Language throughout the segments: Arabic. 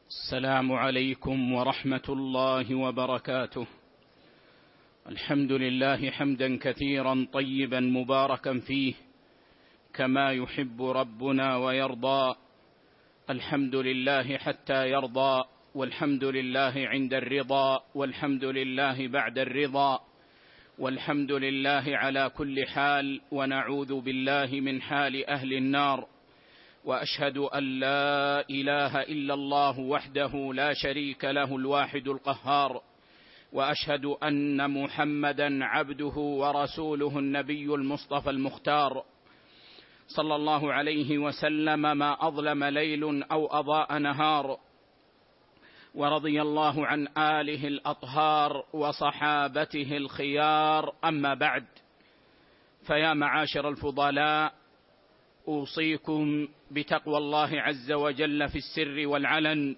السلام عليكم ورحمة الله وبركاته. الحمد لله حمدا كثيرا طيبا مباركا فيه كما يحب ربنا ويرضى. الحمد لله حتى يرضى، والحمد لله عند الرضا، والحمد لله بعد الرضا، والحمد لله على كل حال، ونعوذ بالله من حال أهل النار. وأشهد أن لا إله إلا الله وحده لا شريك له الواحد القهار، وأشهد أن محمدا عبده ورسوله النبي المصطفى المختار، صلى الله عليه وسلم ما أظلم ليل أو أضاء نهار، ورضي الله عن آله الأطهار وصحابته الخيار. أما بعد، فيا معاشر الفضلاء، أوصيكم بتقوى الله عز وجل في السر والعلن،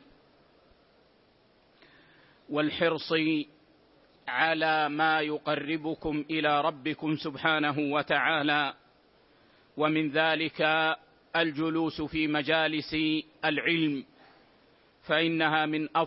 والحرص على ما يقربكم إلى ربكم سبحانه وتعالى، ومن ذلك الجلوس في مجالس العلم، فإنه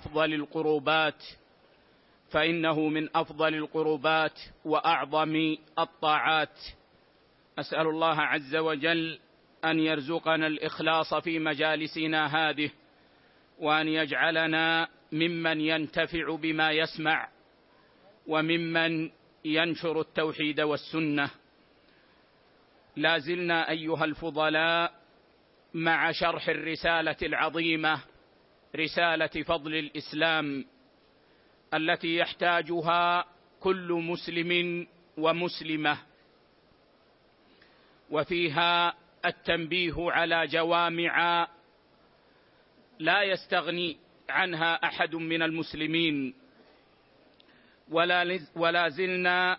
من أفضل القربات وأعظم الطاعات. أسأل الله عز وجل أن يرزقنا الإخلاص في مجالسنا هذه، وأن يجعلنا ممن ينتفع بما يسمع، وممن ينشر التوحيد والسنة. لا زلنا أيها الفضلاء مع شرح الرسالة العظيمة، رسالة فضل الإسلام، التي يحتاجها كل مسلم ومسلمة، وفيها التنبيه على جوامع لا يستغني عنها أحد من المسلمين. ولا زلنا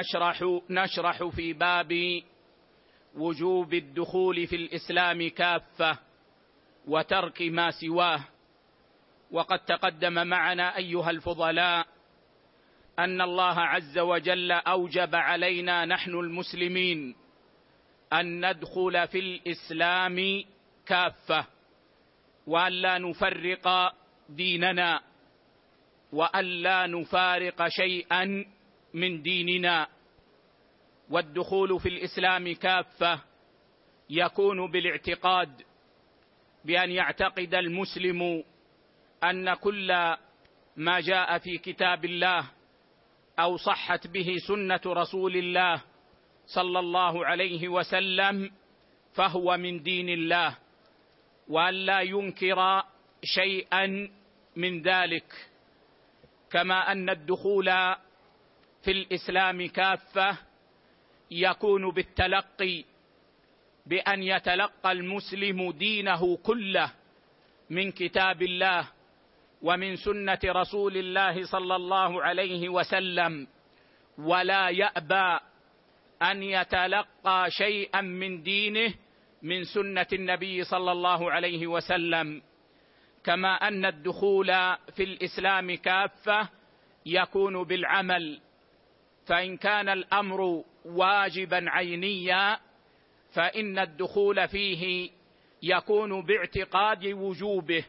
نشرح في باب وجوب الدخول في الإسلام كافة وترك ما سواه. وقد تقدم معنا أيها الفضلاء أن الله عز وجل أوجب علينا نحن المسلمين أن ندخل في الإسلام كافة، وأن لا نفرق ديننا، وأن لا نفارق شيئا من ديننا. والدخول في الإسلام كافة يكون بالاعتقاد، بأن يعتقد المسلم أن كل ما جاء في كتاب الله أو صحت به سنة رسول الله صلى الله عليه وسلم فهو من دين الله، وأن لا ينكر شيئا من ذلك. كما أن الدخول في الإسلام كافة يكون بالتلقي، بأن يتلقى المسلم دينه كله من كتاب الله ومن سنة رسول الله صلى الله عليه وسلم، ولا يأبى أن يتلقى شيئا من دينه من سنة النبي صلى الله عليه وسلم. كما أن الدخول في الإسلام كافة يكون بالعمل، فإن كان الأمر واجبا عينيا فإن الدخول فيه يكون باعتقاد وجوبه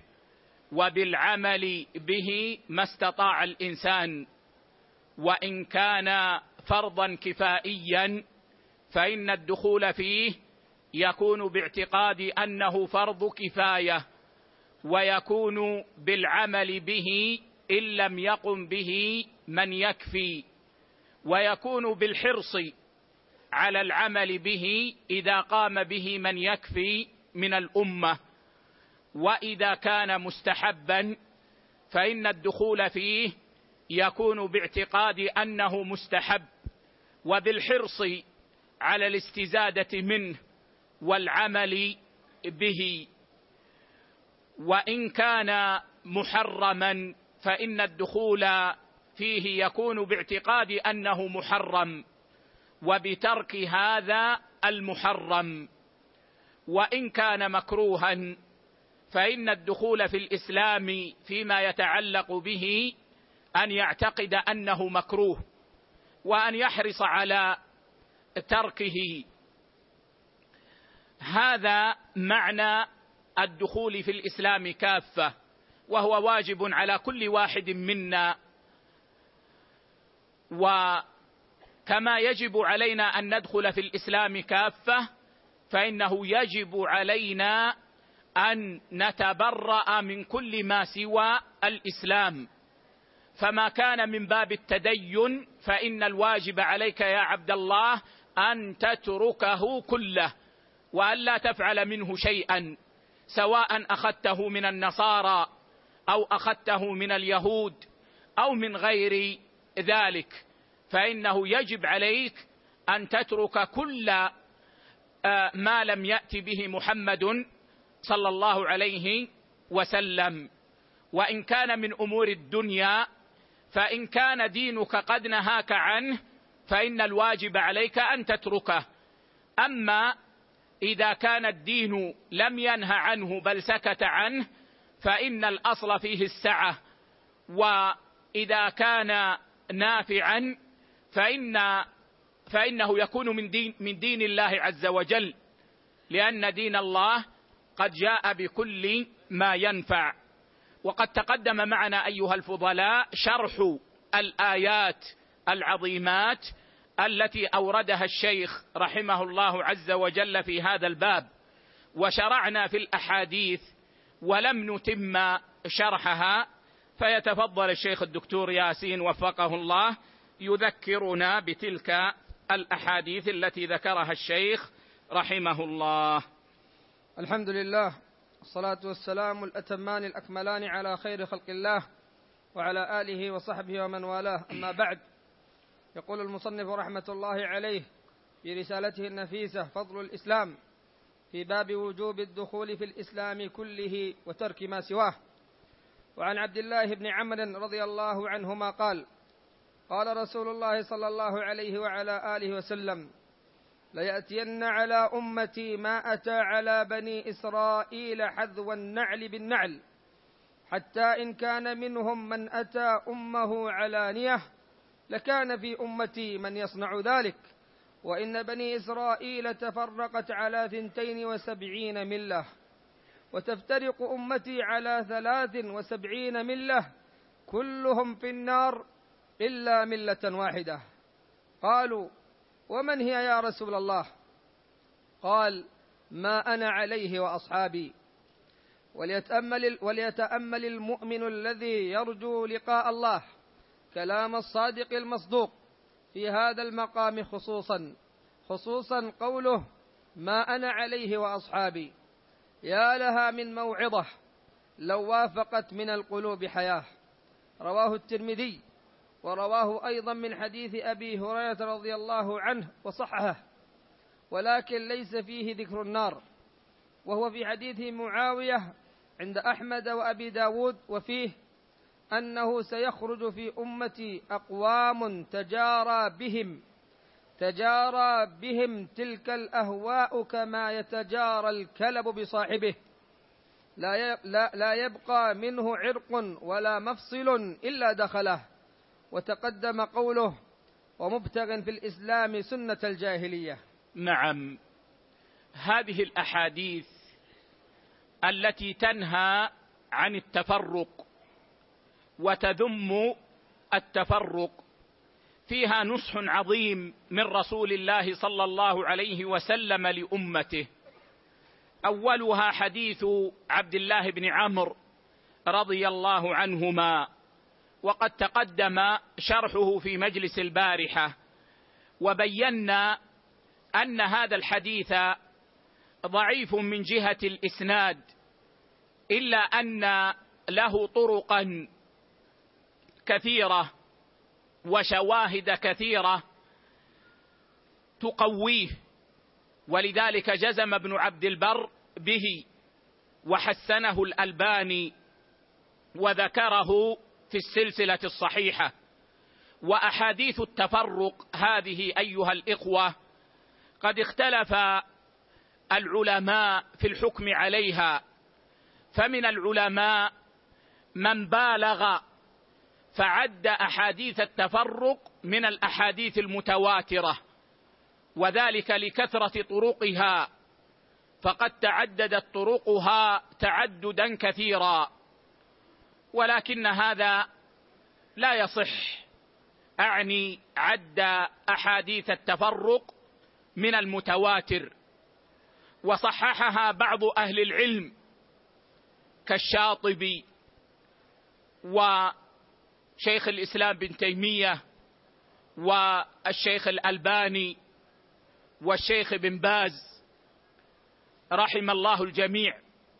وبالعمل به ما استطاع الإنسان. وإن كان فرضا كفائيا فإن الدخول فيه يكون باعتقاد أنه فرض كفاية، ويكون بالعمل به إن لم يقم به من يكفي، ويكون بالحرص على العمل به إذا قام به من يكفي من الأمة. وإذا كان مستحبا فإن الدخول فيه يكون باعتقاد أنه مستحب، وبالحرص على الاستزادة منه والعمل به. وإن كان محرما فإن الدخول فيه يكون باعتقاد أنه محرم وبترك هذا المحرم. وإن كان مكروها فإن الدخول في الإسلام فيما يتعلق به أن يعتقد أنه مكروه وأن يحرص على تركه. هذا معنى الدخول في الإسلام كافة. وهو واجب على كل واحد منا. وكما يجب علينا أن ندخل في الإسلام كافة، فإنه يجب علينا أن نتبرأ من كل ما سوى الإسلام. فما كان من باب التدين فإن الواجب عليك يا عبد الله أن تتركه كله، وألا تفعل منه شيئا، سواء أخذته من النصارى أو أخذته من اليهود أو من غير ذلك، فإنه يجب عليك أن تترك كل ما لم يأتي به محمد صلى الله عليه وسلم. وإن كان من أمور الدنيا، فإن كان دينك قد نهاك عنه فإن الواجب عليك أن تتركه. أما إذا كان الدين لم ينه عنه بل سكت عنه فإن الأصل فيه السعة، وإذا كان نافعا فإنه يكون من دين الله عز وجل، لأن دين الله قد جاء بكل ما ينفع. وقد تقدم معنا أيها الفضلاء شرح الآيات العظيمات التي أوردها الشيخ رحمه الله عز وجل في هذا الباب، وشرعنا في الأحاديث ولم نتم شرحها، فيتفضل الشيخ الدكتور ياسين وفقه الله يذكرنا بتلك الأحاديث التي ذكرها الشيخ رحمه الله. الحمد لله، الصلاة والسلام الأتمان الأكملان على خير خلق الله وعلى آله وصحبه ومن والاه، أما بعد. يقول المصنف رحمة الله عليه في رسالته النفيسة فضل الإسلام في باب وجوب الدخول في الإسلام كله وترك ما سواه. وعن عبد الله بن عمرو رضي الله عنهما قال: قال رسول الله صلى الله عليه وعلى آله وسلم: ليأتين على أمتي ما أتى على بني إسرائيل حذو النعل بالنعل، حتى إن كان منهم من أتى أمه علانية لكان في أمتي من يصنع ذلك، وإن بني إسرائيل تفرقت على 72 ملة، وتفترق أمتي على 73 ملة، كلهم في النار إلا ملة واحدة. قالوا: ومن هي يا رسول الله؟ قال: ما أنا عليه وأصحابي. وليتأمل المؤمن الذي يرجو لقاء الله كلام الصادق المصدوق في هذا المقام، خصوصا قوله: ما أنا عليه وأصحابي. يا لها من موعظة لو وافقت من القلوب حياة. رواه الترمذي، ورواه أيضا من حديث أبي هريرة رضي الله عنه وصححه، ولكن ليس فيه ذكر النار، وهو في حديث معاوية عند أحمد وأبي داود، وفيه أنه سيخرج في أمتي أقوام تجارى بهم تلك الأهواء كما يتجارى الكلب بصاحبه، لا يبقى منه عرق ولا مفصل إلا دخله. وتقدم قوله: ومبتغ في الإسلام سنة الجاهلية. نعم، هذه الأحاديث التي تنهى عن التفرق وتذم التفرق فيها نصح عظيم من رسول الله صلى الله عليه وسلم لأمته. أولها حديث عبد الله بن عمرو رضي الله عنهما، وقد تقدم شرحه في مجلس البارحة، وبينا أن هذا الحديث ضعيف من جهة الإسناد، إلا أن له طرقا كثيرة وشواهد كثيرة تقويه، ولذلك جزم ابن عبد البر به وحسنه الألباني وذكره في السلسلة الصحيحة. وأحاديث التفرق هذه أيها الإخوة قد اختلف العلماء في الحكم عليها، فمن العلماء من بالغ فعد أحاديث التفرق من الأحاديث المتواترة، وذلك لكثرة طرقها، فقد تعددت طرقها تعددا كثيرا. ولكن هذا لا يصح، أعني عد أحاديث التفرق من المتواتر، وصححها بعض أهل العلم كالشاطبي وشيخ الإسلام بن تيمية والشيخ الألباني والشيخ بن باز رحم الله الجميع.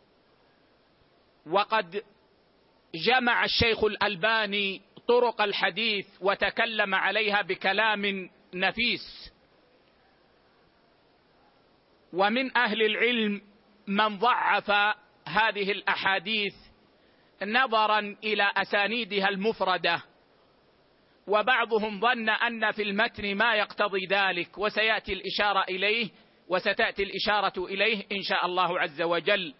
وقد جمع الشيخ الألباني طرق الحديث وتكلم عليها بكلام نفيس. ومن أهل العلم من ضعف هذه الأحاديث نظرا إلى أسانيدها المفردة، وبعضهم ظن أن في المتن ما يقتضي ذلك، وسيأتي الإشارة إليه وستأتي الإشارة إليه إن شاء الله عز وجل.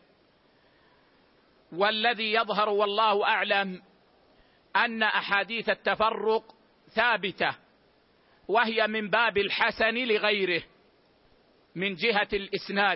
والذي يظهر والله أعلم أن أحاديث التفرق ثابتة، وهي من باب الحسن لغيره من جهة الإسناد،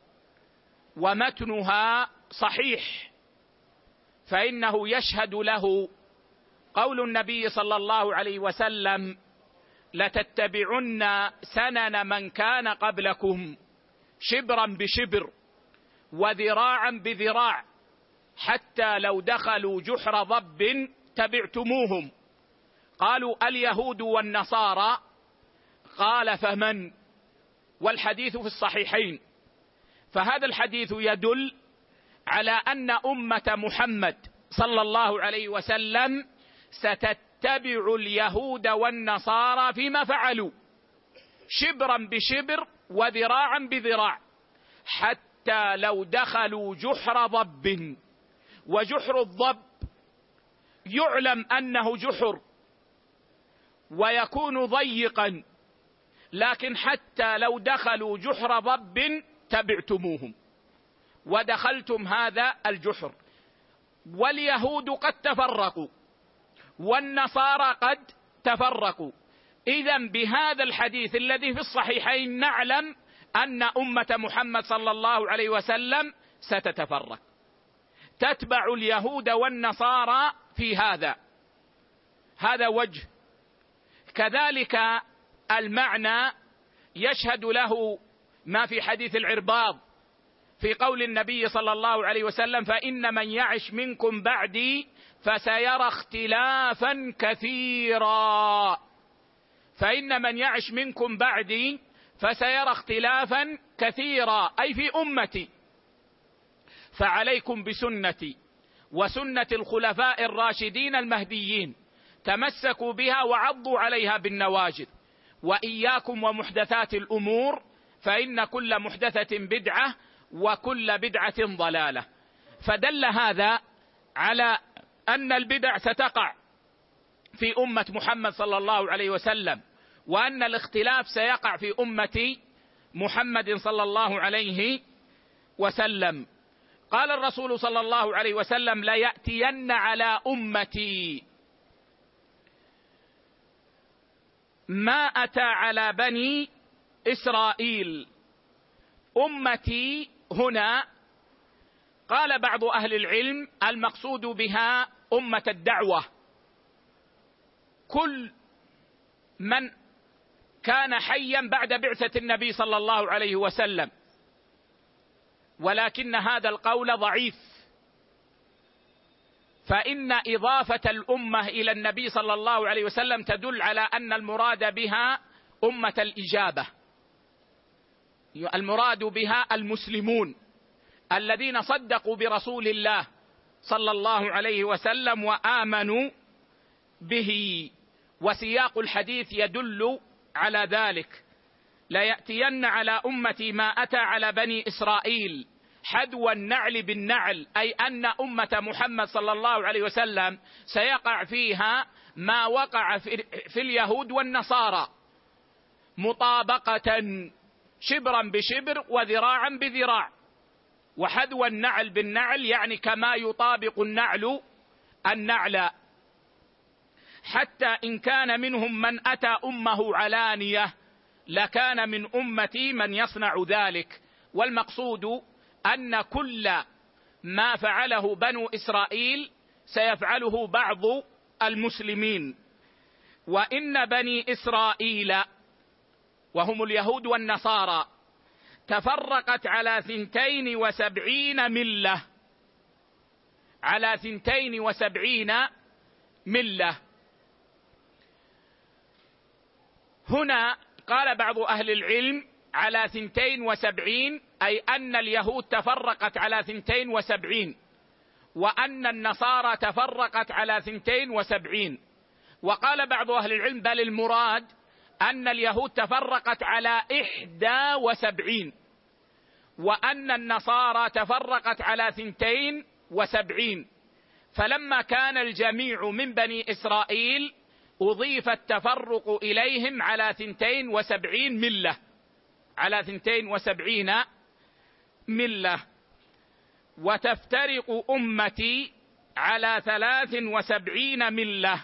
ومتنها صحيح، فإنه يشهد له قول النبي صلى الله عليه وسلم: لتتبعن سنن من كان قبلكم شبرا بشبر وذراعا بذراع حتى لو دخلوا جحر ضب تبعتموهم. قالوا: اليهود والنصارى. قال: فمن؟ والحديث في الصحيحين. فهذا الحديث يدل على أن أمة محمد صلى الله عليه وسلم ستتبع اليهود والنصارى فيما فعلوا شبرا بشبر وذراعا بذراع حتى لو دخلوا جحر ضب. وجحر الضب يعلم أنه جحر ويكون ضيقا، لكن حتى لو دخلوا جحر ضب تبعتموهم ودخلتم هذا الجحر. واليهود قد تفرقوا والنصارى قد تفرقوا. إذن بهذا الحديث الذي في الصحيحين نعلم أن أمة محمد صلى الله عليه وسلم ستتفرق، تتبع اليهود والنصارى في هذا وجه. كذلك المعنى يشهد له ما في حديث العرباض في قول النبي صلى الله عليه وسلم: فإن من يعش منكم بعدي فسيرى اختلافا كثيرا. فإن من يعش منكم بعدي فسيرى اختلافا كثيرا، أي في أمتي. فعليكم بسنتي وسنة الخلفاء الراشدين المهديين، تمسكوا بها وعضوا عليها بالنواجذ. وإياكم ومحدثات الأمور، فإن كل محدثة بدعة وكل بدعة ضلالة. فدل هذا على أن البدع ستقع في أمة محمد صلى الله عليه وسلم، وأن الاختلاف سيقع في أمة محمد صلى الله عليه وسلم. قال الرسول صلى الله عليه وسلم: ليأتين على أمتي ما أتى على بني إسرائيل. أمتي هنا قال بعض أهل العلم المقصود بها أمة الدعوة، كل من كان حيا بعد بعثة النبي صلى الله عليه وسلم، ولكن هذا القول ضعيف، فإن إضافة الأمة إلى النبي صلى الله عليه وسلم تدل على أن المراد بها أمة الإجابة، المراد بها المسلمون الذين صدقوا برسول الله صلى الله عليه وسلم وآمنوا به. وسياق الحديث يدل على ذلك: ليأتين على أمتي ما أتى على بني إسرائيل حدو النعل بالنعل، أي أن أمة محمد صلى الله عليه وسلم سيقع فيها ما وقع في اليهود والنصارى، مطابقة شبرا بشبر وذراعا بذراع. وحدو النعل بالنعل يعني كما يطابق النعل النعل، حتى إن كان منهم من أتى أمه علانية لكان من أمتي من يصنع ذلك. والمقصود أن كل ما فعله بنو إسرائيل سيفعله بعض المسلمين. وإن بني إسرائيل وهم اليهود والنصارى تفرقت على 72 ملة، على 72 ملة. هنا قال بعض أهل العلم على 72، أي أن اليهود تفرقت على 72 وأن النصارى تفرقت على 72. وقال بعض أهل العلم بل المراد أن اليهود تفرقت على 71 وأن النصارى تفرقت على 72. فلما كان الجميع من بني إسرائيل أضيف التفرق إليهم على 72 ملة، على 72 ملة. وتفترق أمتي على 73 ملة.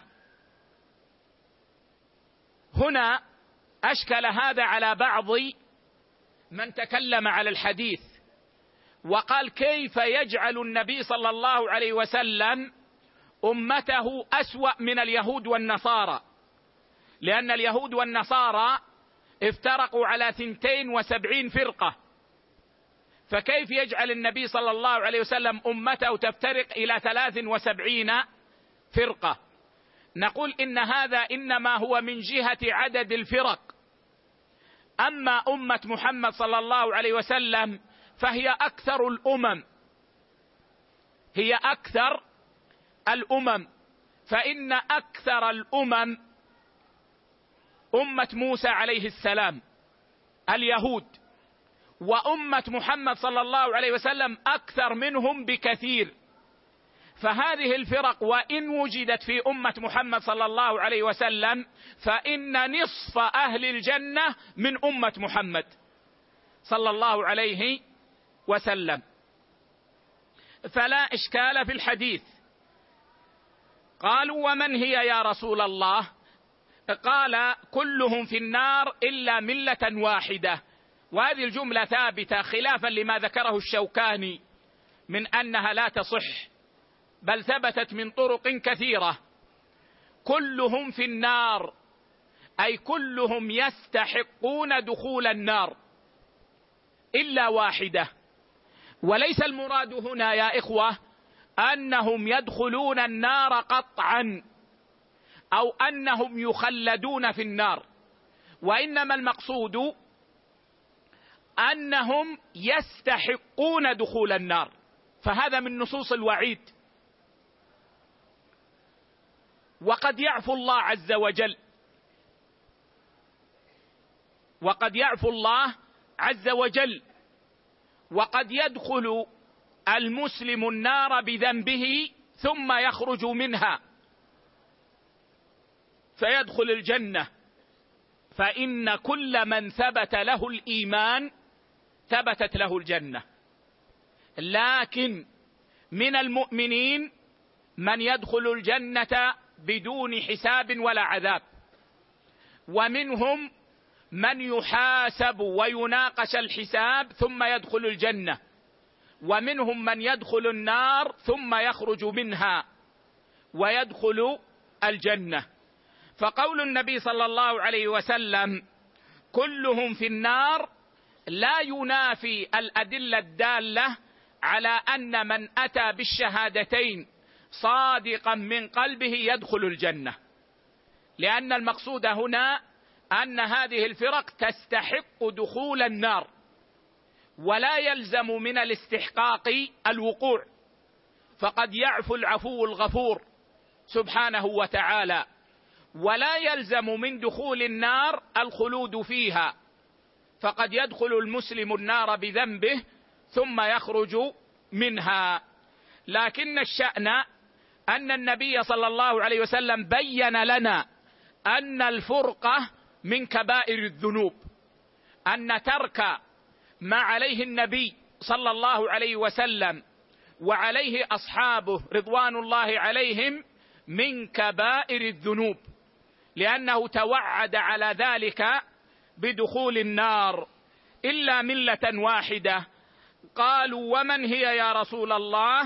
هنا أشكل هذا على بعض من تكلم على الحديث وقال كيف يجعل النبي صلى الله عليه وسلم أمته أسوأ من اليهود والنصارى، لأن اليهود والنصارى افترقوا على 72 فرقة، فكيف يجعل النبي صلى الله عليه وسلم أمته تفترق إلى 73 فرقة؟ نقول إن هذا إنما هو من جهة عدد الفرق. أما أمة محمد صلى الله عليه وسلم فهي أكثر الأمم، هي أكثر الأمم، فإن أكثر الأمم أمة موسى عليه السلام اليهود، وأمة محمد صلى الله عليه وسلم أكثر منهم بكثير. فهذه الفرق وإن وجدت في أمة محمد صلى الله عليه وسلم فإن نصف أهل الجنة من أمة محمد صلى الله عليه وسلم. فلا إشكال في الحديث. قالوا ومن هي يا رسول الله؟ قال كلهم في النار إلا ملة واحدة. وهذه الجملة ثابتة خلافا لما ذكره الشوكاني من أنها لا تصح، بل ثبتت من طرق كثيرة. كلهم في النار أي كلهم يستحقون دخول النار إلا واحدة. وليس المراد هنا يا إخوة أنهم يدخلون النار قطعا أو أنهم يخلدون في النار، وإنما المقصود أنهم يستحقون دخول النار، فهذا من نصوص الوعيد. وقد يعفو الله عز وجل، وقد يعفو الله عز وجل، وقد يدخل المسلم النار بذنبه ثم يخرج منها فيدخل الجنة. فإن كل من ثبت له الإيمان ثبتت له الجنة. لكن من المؤمنين من يدخل الجنة بدون حساب ولا عذاب، ومنهم من يحاسب ويناقش الحساب ثم يدخل الجنة، ومنهم من يدخل النار ثم يخرج منها ويدخل الجنة. فقول النبي صلى الله عليه وسلم كلهم في النار لا ينافي الأدلة الدالة على أن من أتى بالشهادتين صادقا من قلبه يدخل الجنة، لأن المقصود هنا أن هذه الفرق تستحق دخول النار، ولا يلزم من الاستحقاق الوقوع، فقد يعفو العفو الغفور سبحانه وتعالى، ولا يلزم من دخول النار الخلود فيها، فقد يدخل المسلم النار بذنبه ثم يخرج منها. لكن الشأن أن النبي صلى الله عليه وسلم بين لنا أن الفرقة من كبائر الذنوب، أن ترك ما عليه النبي صلى الله عليه وسلم وعليه أصحابه رضوان الله عليهم من كبائر الذنوب، لأنه توعد على ذلك بدخول النار إلا ملة واحدة. قالوا ومن هي يا رسول الله؟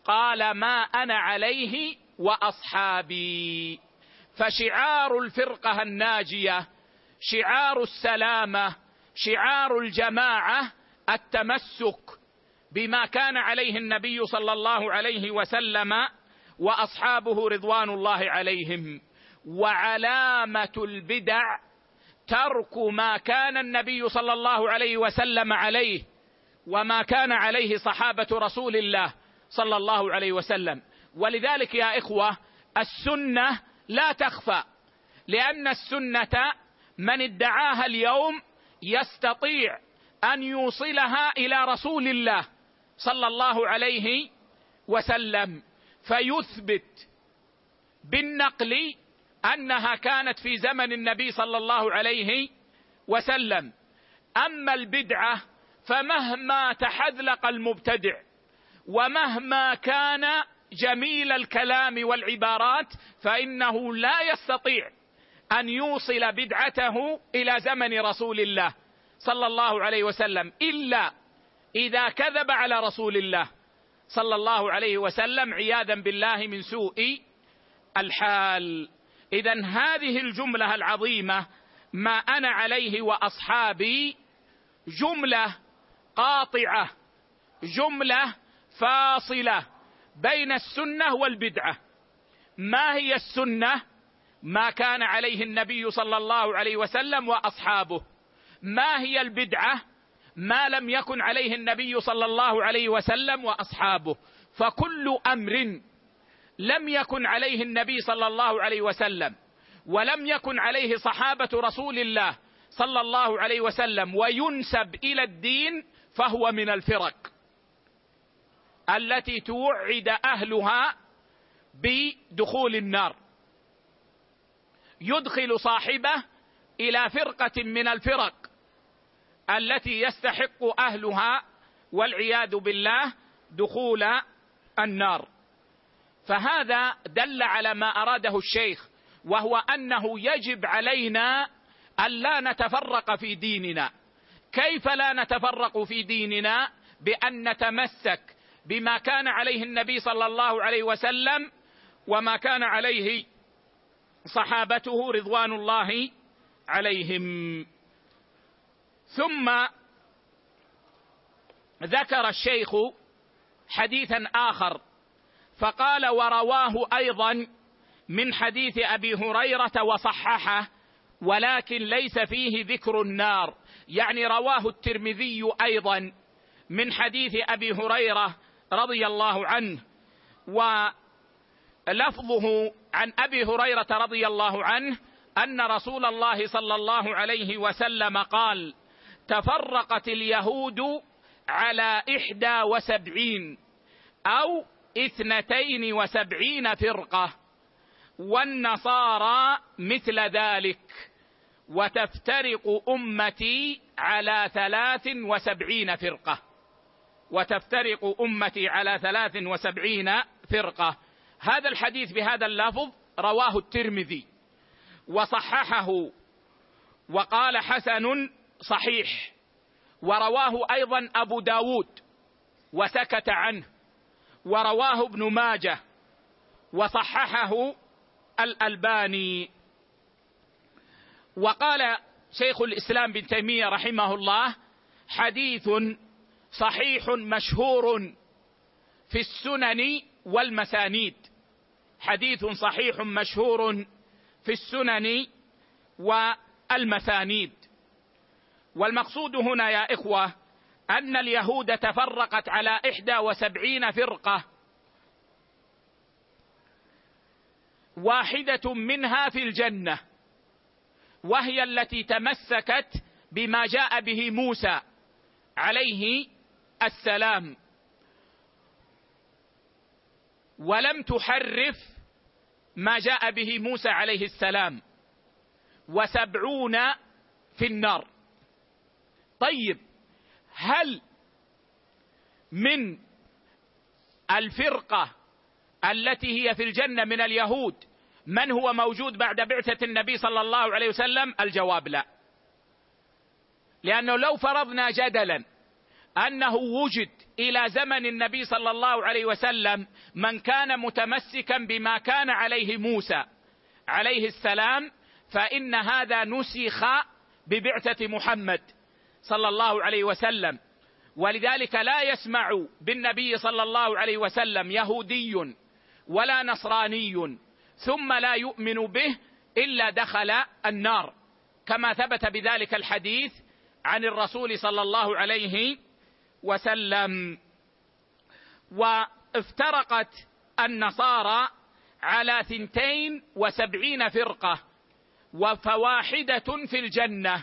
قال ما أنا عليه وأصحابي. فشعار الفرقة الناجية، شعار السلامة، شعار الجماعة التمسك بما كان عليه النبي صلى الله عليه وسلم وأصحابه رضوان الله عليهم. وعلامة البدع ترك ما كان النبي صلى الله عليه وسلم عليه وما كان عليه صحابة رسول الله صلى الله عليه وسلم. ولذلك يا إخوة السنة لا تخفى، لأن السنة من ادعاها اليوم يستطيع أن يوصلها إلى رسول الله صلى الله عليه وسلم، فيثبت بالنقل أنها كانت في زمن النبي صلى الله عليه وسلم. أما البدعة فمهما تحذلق المبتدع ومهما كان جميل الكلام والعبارات فإنه لا يستطيع أن يوصل بدعته إلى زمن رسول الله صلى الله عليه وسلم، إلا إذا كذب على رسول الله صلى الله عليه وسلم عياذا بالله من سوء الحال. إذن هذه الجملة العظيمة ما أنا عليه وأصحابي جملة قاطعة، جملة فاصلة بين السنة والبدعة. ما هي السنة؟ ما كان عليه النبي صلى الله عليه وسلم وأصحابه. ما هي البدعة؟ ما لم يكن عليه النبي صلى الله عليه وسلم وأصحابه. فكل أمر لم يكن عليه النبي صلى الله عليه وسلم ولم يكن عليه صحابة رسول الله صلى الله عليه وسلم وينسب إلى الدين فهو من الفرق التي توعد أهلها بدخول النار، يدخل صاحبه إلى فرقة من الفرق التي يستحق أهلها والعياذ بالله دخول النار. فهذا دل على ما أراده الشيخ، وهو أنه يجب علينا أن لا نتفرق في ديننا. كيف لا نتفرق في ديننا؟ بأن نتمسك بما كان عليه النبي صلى الله عليه وسلم وما كان عليه صحابته رضوان الله عليهم. ثم ذكر الشيخ حديثا آخر فقال ورواه أيضا من حديث أبي هريرة وصححه ولكن ليس فيه ذكر النار، يعني رواه الترمذي أيضا من حديث أبي هريرة رضي الله عنه، ولفظه عن أبي هريرة رضي الله عنه أن رسول الله صلى الله عليه وسلم قال تفرقت اليهود على 71 أو 72 فرقة والنصارى مثل ذلك وتفترق أمتي على 73 فرقة، وتفترق أمتي على 73 فرقة. هذا الحديث بهذا اللفظ رواه الترمذي وصححه وقال حسن صحيح، ورواه أيضا أبو داود وسكت عنه، ورواه ابن ماجه وصححه الألباني. وقال شيخ الإسلام بن تيمية رحمه الله حديث صحيح مشهور في السنن والمسانيد، حديث صحيح مشهور في السنن والمسانيد. والمقصود هنا يا إخوة أن اليهود تفرقت على 71 فرقة، واحدة منها في الجنة، وهي التي تمسكت بما جاء به موسى عليه السلام ولم تحرف ما جاء به موسى عليه السلام، و70 في النار. طيب، هل من الفرقة التي هي في الجنة من اليهود من هو موجود بعد بعثة النبي صلى الله عليه وسلم؟ الجواب لا، لأنه لو فرضنا جدلا أنه وجد إلى زمن النبي صلى الله عليه وسلم من كان متمسكا بما كان عليه موسى عليه السلام، فإن هذا نسخ ببعثة محمد صلى الله عليه وسلم. ولذلك لا يسمع بالنبي صلى الله عليه وسلم يهودي ولا نصراني ثم لا يؤمن به إلا دخل النار، كما ثبت بذلك الحديث عن الرسول صلى الله عليه وسلم. وافترقت النصارى على 72 فرقة، فواحدة في الجنة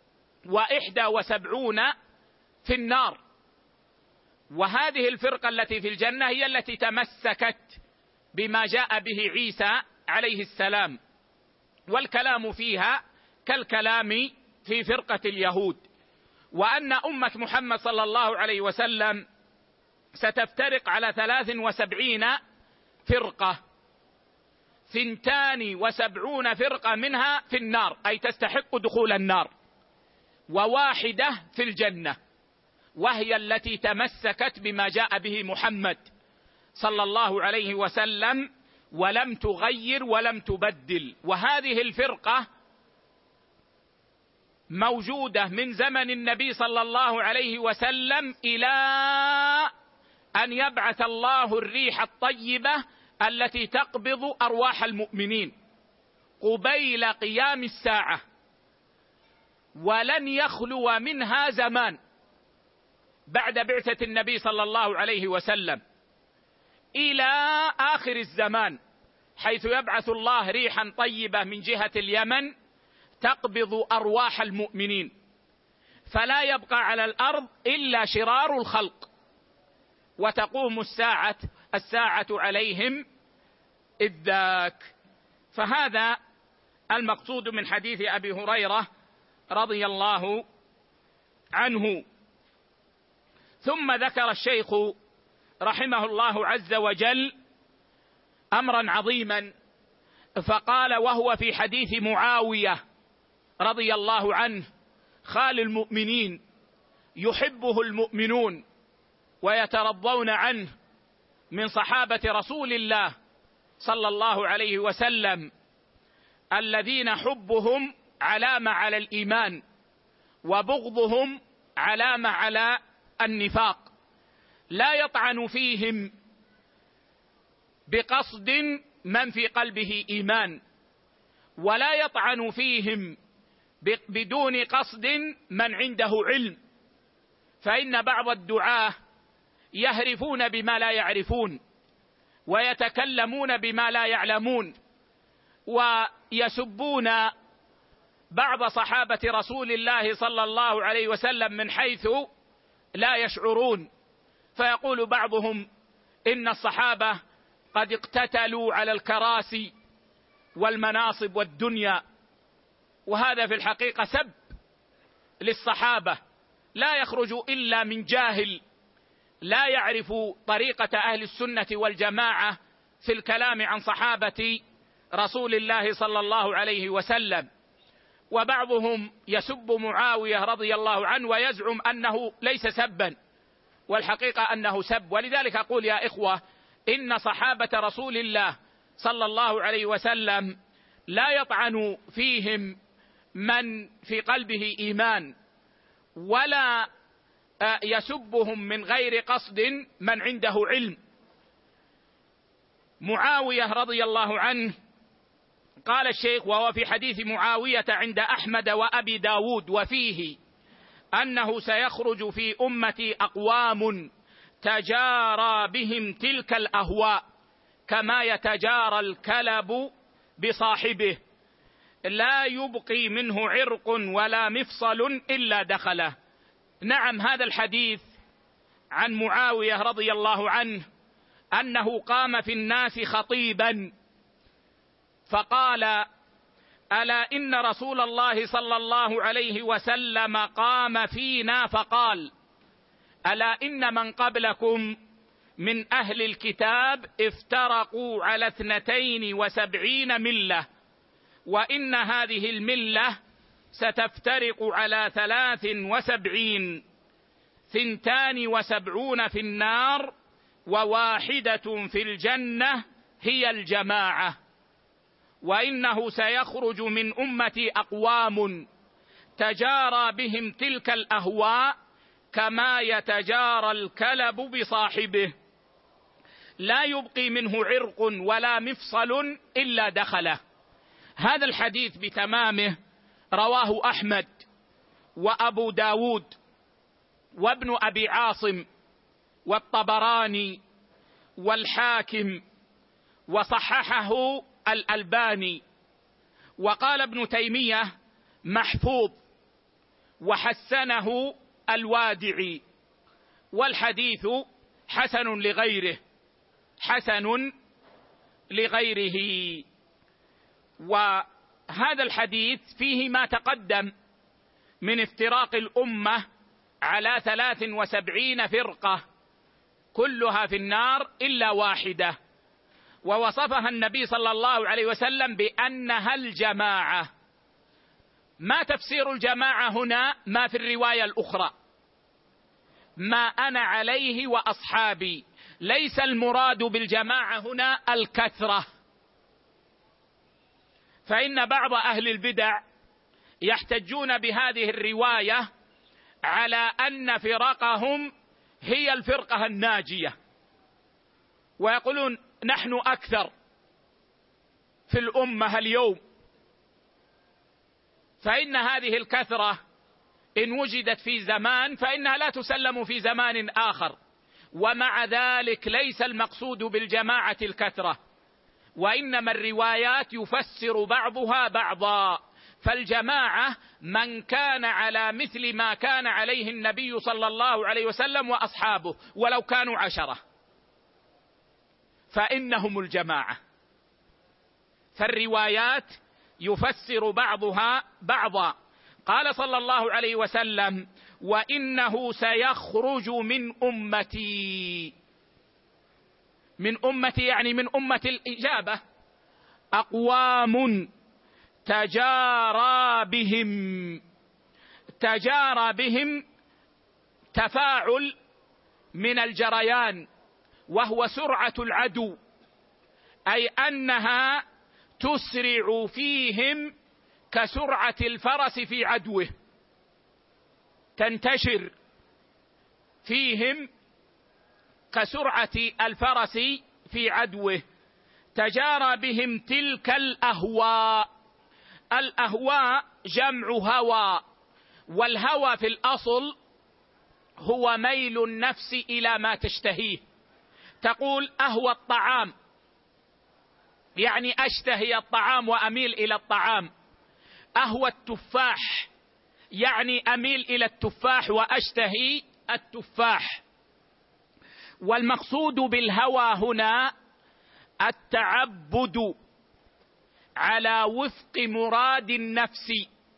71 في النار. وهذه الفرقة التي في الجنة هي التي تمسكت بما جاء به عيسى عليه السلام، والكلام فيها كالكلام في فرقة اليهود. وأن أمة محمد صلى الله عليه وسلم ستفترق على 73 فرقة، 72 فرقة منها في النار، أي تستحق دخول النار، وواحدة في الجنة، وهي التي تمسكت بما جاء به محمد صلى الله عليه وسلم ولم تغير ولم تبدل. وهذه الفرقة موجودة من زمن النبي صلى الله عليه وسلم إلى أن يبعث الله الريح الطيبة التي تقبض أرواح المؤمنين قبيل قيام الساعة، ولن يخلو منها زمان بعد بعثة النبي صلى الله عليه وسلم إلى آخر الزمان، حيث يبعث الله ريحا طيبة من جهة اليمن تقبض أرواح المؤمنين، فلا يبقى على الأرض إلا شرار الخلق، وتقوم الساعة عليهم إذ ذاك. فهذا المقصود من حديث أبي هريرة رضي الله عنه. ثم ذكر الشيخ رحمه الله عز وجل أمرا عظيما، فقال: وهو في حديث معاوية رضي الله عنه خال المؤمنين، يحبه المؤمنون ويترضون عنه من صحابة رسول الله صلى الله عليه وسلم، الذين حبهم علامة على الإيمان وبغضهم علامة على النفاق، لا يطعن فيهم بقصد من في قلبه إيمان، ولا يطعن فيهم بدون قصد من عنده علم، فإن بعض الدعاة يهرفون بما لا يعرفون ويتكلمون بما لا يعلمون، ويسبون بعض صحابة رسول الله صلى الله عليه وسلم من حيث لا يشعرون، فيقول بعضهم إن الصحابة قد اقتتلوا على الكراسي والمناصب والدنيا، وهذا في الحقيقة سب للصحابة، لا يخرج إلا من جاهل لا يعرف طريقة أهل السنة والجماعة في الكلام عن صحابة رسول الله صلى الله عليه وسلم. وبعضهم يسب معاوية رضي الله عنه ويزعم أنه ليس سبا، والحقيقة أنه سب. ولذلك أقول يا إخوة، إن صحابة رسول الله صلى الله عليه وسلم لا يطعن فيهم من في قلبه إيمان، ولا يسبهم من غير قصد من عنده علم. معاوية رضي الله عنه قال الشيخ: وهو في حديث معاوية عند أحمد وأبي داود، وفيه أنه سيخرج في أمتي أقوام تجارى بهم تلك الأهواء كما يتجارى الكلب بصاحبه، لا يبقي منه عرق ولا مفصل إلا دخله. نعم، هذا الحديث عن معاوية رضي الله عنه أنه قام في الناس خطيبا فقال: ألا إن رسول الله صلى الله عليه وسلم قام فينا فقال: ألا إن من قبلكم من أهل الكتاب افترقوا على 72 ملة، وإن هذه الملة ستفترق على 73، 72 في النار و1 في الجنة هي الجماعة. وإنه سيخرج من أمتي أقوام تجارى بهم تلك الأهواء كما يتجارى الكلب بصاحبه، لا يبقي منه عرق ولا مفصل إلا دخله. هذا الحديث بتمامه رواه أحمد وأبو داود وابن أبي عاصم والطبراني والحاكم، وصححه الألباني، وقال ابن تيمية محفوظ، وحسنه الوادعي، والحديث حسن لغيره. وهذا الحديث فيه ما تقدم من افتراق الأمة على 73 فرقة كلها في النار إلا واحدة، ووصفها النبي صلى الله عليه وسلم بأنها الجماعة. ما تفسير الجماعة هنا؟ ما في الرواية الأخرى، ما أنا عليه وأصحابي. ليس المراد بالجماعة هنا الكثرة، فإن بعض أهل البدع يحتجون بهذه الرواية على أن فرقهم هي الفرقة الناجية، ويقولون نحن أكثر في الأمة اليوم. فإن هذه الكثرة إن وجدت في زمان فإنها لا تسلم في زمان آخر، ومع ذلك ليس المقصود بالجماعة الكثرة، وإنما الروايات يفسر بعضها بعضا. فالجماعة من كان على مثل ما كان عليه النبي صلى الله عليه وسلم وأصحابه، ولو كانوا 10 فإنهم الجماعة. فالروايات يفسر بعضها بعضا. قال صلى الله عليه وسلم: وإنه سيخرج من أمتي، من أمتي يعني من أمة الإجابة، أقوام تجارى بهم تفاعل من الجريان، وهو سرعة العدو، أي أنها تسرع فيهم كسرعة الفرس في عدوه، تنتشر فيهم كسرعة الفرس في عدوه. تجارى بهم تلك الأهواء. الأهواء جمع هوى، والهوى في الأصل هو ميل النفس إلى ما تشتهيه. تقول أهوى الطعام، يعني أشتهي الطعام وأميل إلى الطعام. أهوى التفاح، يعني أميل إلى التفاح وأشتهي التفاح. والمقصود بالهوى هنا التعبد على وفق مراد النفس،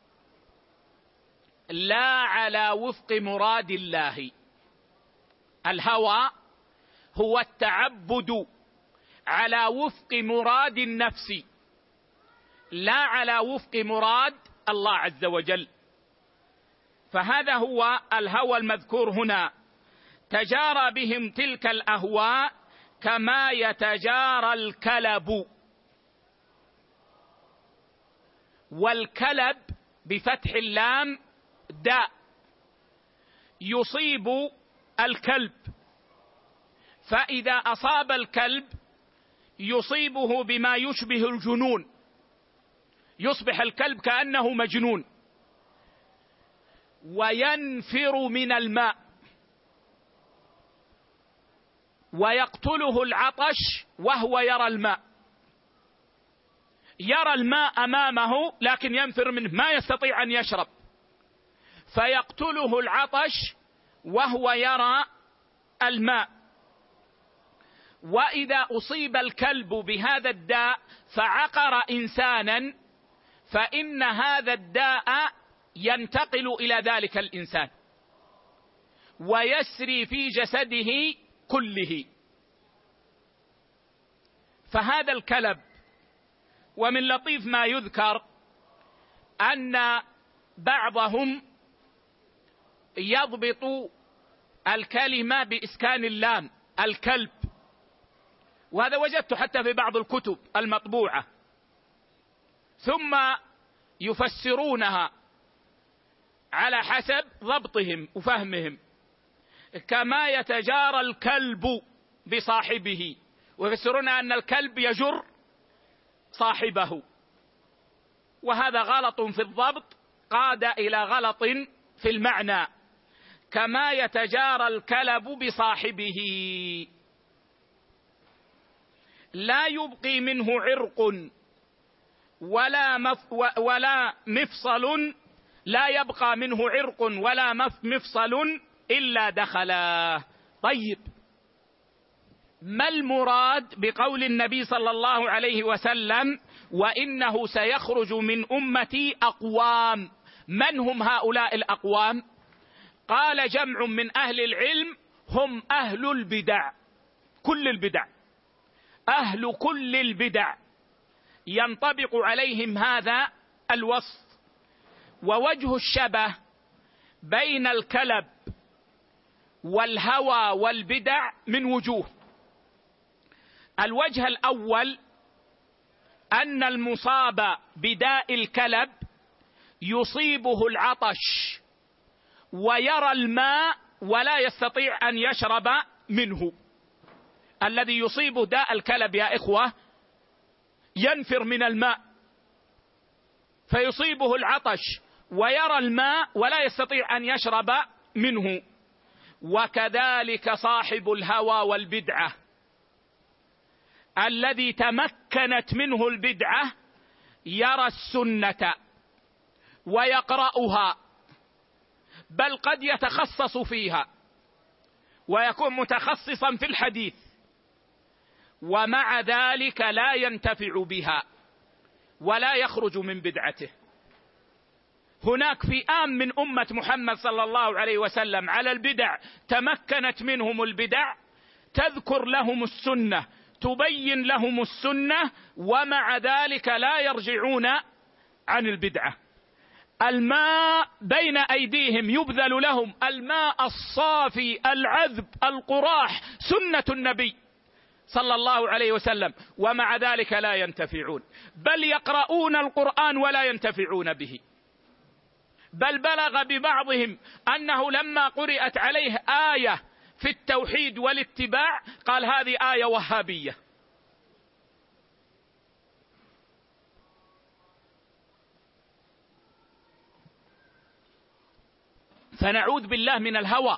لا على وفق مراد الله. الهوى هو التعبد على وفق مراد النفس، لا على وفق مراد الله عز وجل. فهذا هو الهوى المذكور هنا. تجارى بهم تلك الأهواء كما يتجارى الكلب. والكلب بفتح اللام داء يصيب الكلب، فإذا أصاب الكلب يصيبه بما يشبه الجنون، يصبح الكلب كأنه مجنون، وينفر من الماء، ويقتله العطش وهو يرى الماء. يرى الماء أمامه لكن ينفر منه، ما يستطيع أن يشرب، فيقتله العطش وهو يرى الماء. وإذا أصيب الكلب بهذا الداء فعقر إنسانا، فإن هذا الداء ينتقل إلى ذلك الإنسان ويسري في جسده كله. فهذا الكلب، ومن لطيف ما يذكر أن بعضهم يضبط الكلمة بإسكان اللام، الكلب، وهذا وجدته حتى في بعض الكتب المطبوعة، ثم يفسرونها على حسب ضبطهم وفهمهم، كما يتجارى الكلب بصاحبه، ويفسرون أن الكلب يجر صاحبه، وهذا غلط في الضبط قاد إلى غلط في المعنى. كما يتجارى الكلب بصاحبه، لا يبقي منه عرق ولا مفصل، لا يبقى منه عرق ولا مفصل إلا دخلا. طيب، ما المراد بقول النبي صلى الله عليه وسلم وإنه سيخرج من أمتي أقوام؟ من هم هؤلاء الأقوام؟ قال جمع من أهل العلم هم أهل البدع، كل البدع، أهل كل البدع ينطبق عليهم هذا الوصف. ووجه الشبه بين الكلب والهوى والبدع من وجوه. الوجه الأول أن المصاب بداء الكلب يصيبه العطش ويرى الماء ولا يستطيع أن يشرب منه. الذي يصيب داء الكلب يا إخوة ينفر من الماء، فيصيبه العطش ويرى الماء ولا يستطيع أن يشرب منه. وكذلك صاحب الهوى والبدعة الذي تمكنت منه البدعة يرى السنة ويقرأها، بل قد يتخصص فيها ويكون متخصصا في الحديث، ومع ذلك لا ينتفع بها ولا يخرج من بدعته. هناك فئام من أمة محمد صلى الله عليه وسلم على البدع تمكنت منهم البدع، تذكر لهم السنة، تبين لهم السنة، ومع ذلك لا يرجعون عن البدعة. الماء بين أيديهم يبذل لهم، الماء الصافي العذب القراح، سنة النبي صلى الله عليه وسلم، ومع ذلك لا ينتفعون، بل يقرؤون القرآن ولا ينتفعون به. بل بلغ ببعضهم أنه لما قرأت عليه آية في التوحيد والاتباع قال هذه آية وهابية. فنعوذ بالله من الهوى.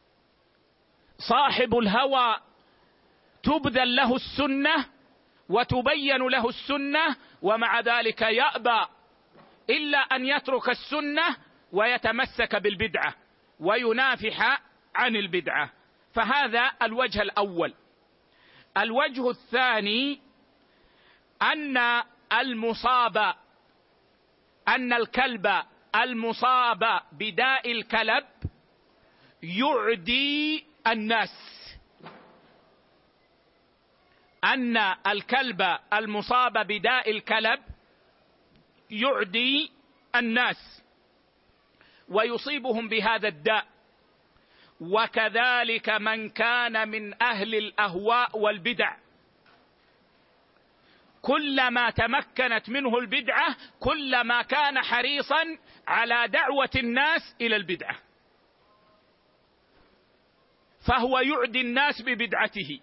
صاحب الهوى تبذل له السنة وتبين له السنة، ومع ذلك يأبى إلا أن يترك السنة ويتمسك بالبدعة وينافح عن البدعة. فهذا الوجه الأول. الوجه الثاني أن الكلب المصاب بداء الكلب يعدي الناس. أن الكلب المصاب بداء الكلب يعدي الناس ويصيبهم بهذا الداء. وكذلك من كان من أهل الأهواء والبدع، كلما تمكنت منه البدعة كلما كان حريصا على دعوة الناس إلى البدعة، فهو يعدي الناس ببدعته،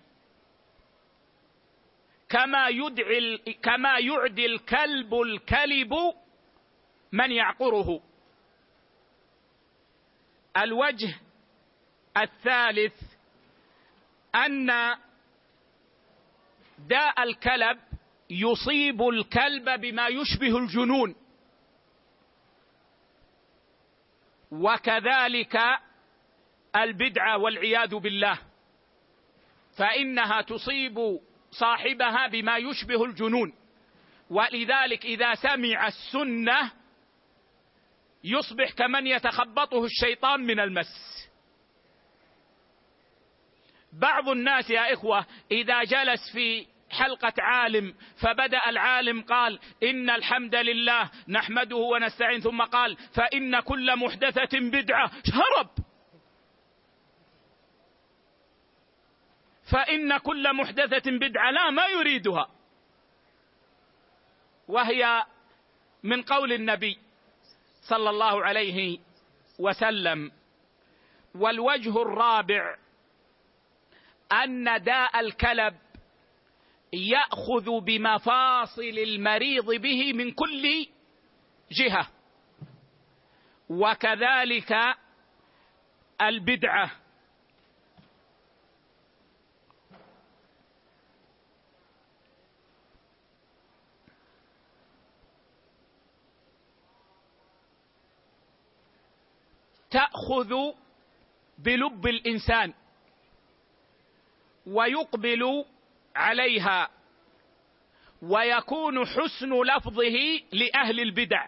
كما يعدي الكلب الكلب من يعقره. الوجه الثالث أن داء الكلب يصيب الكلب بما يشبه الجنون، وكذلك البدعة والعياذ بالله، فإنها تصيب صاحبها بما يشبه الجنون. ولذلك إذا سمع السنة يصبح كمن يتخبطه الشيطان من المس. بعض الناس يا إخوة إذا جلس في حلقة عالم فبدأ العالم قال إن الحمد لله نحمده ونستعين، ثم قال فإن كل محدثة بدعة، هرب. فإن كل محدثة بدعة، لا، ما يريدها، وهي من قول النبي صلى الله عليه وسلم. والوجه الرابع أن داء الكلب يأخذ بمفاصل المريض به من كل جهة، وكذلك البدعة. تأخذ بلب الإنسان ويقبل عليها، ويكون حسن لفظه لأهل البدع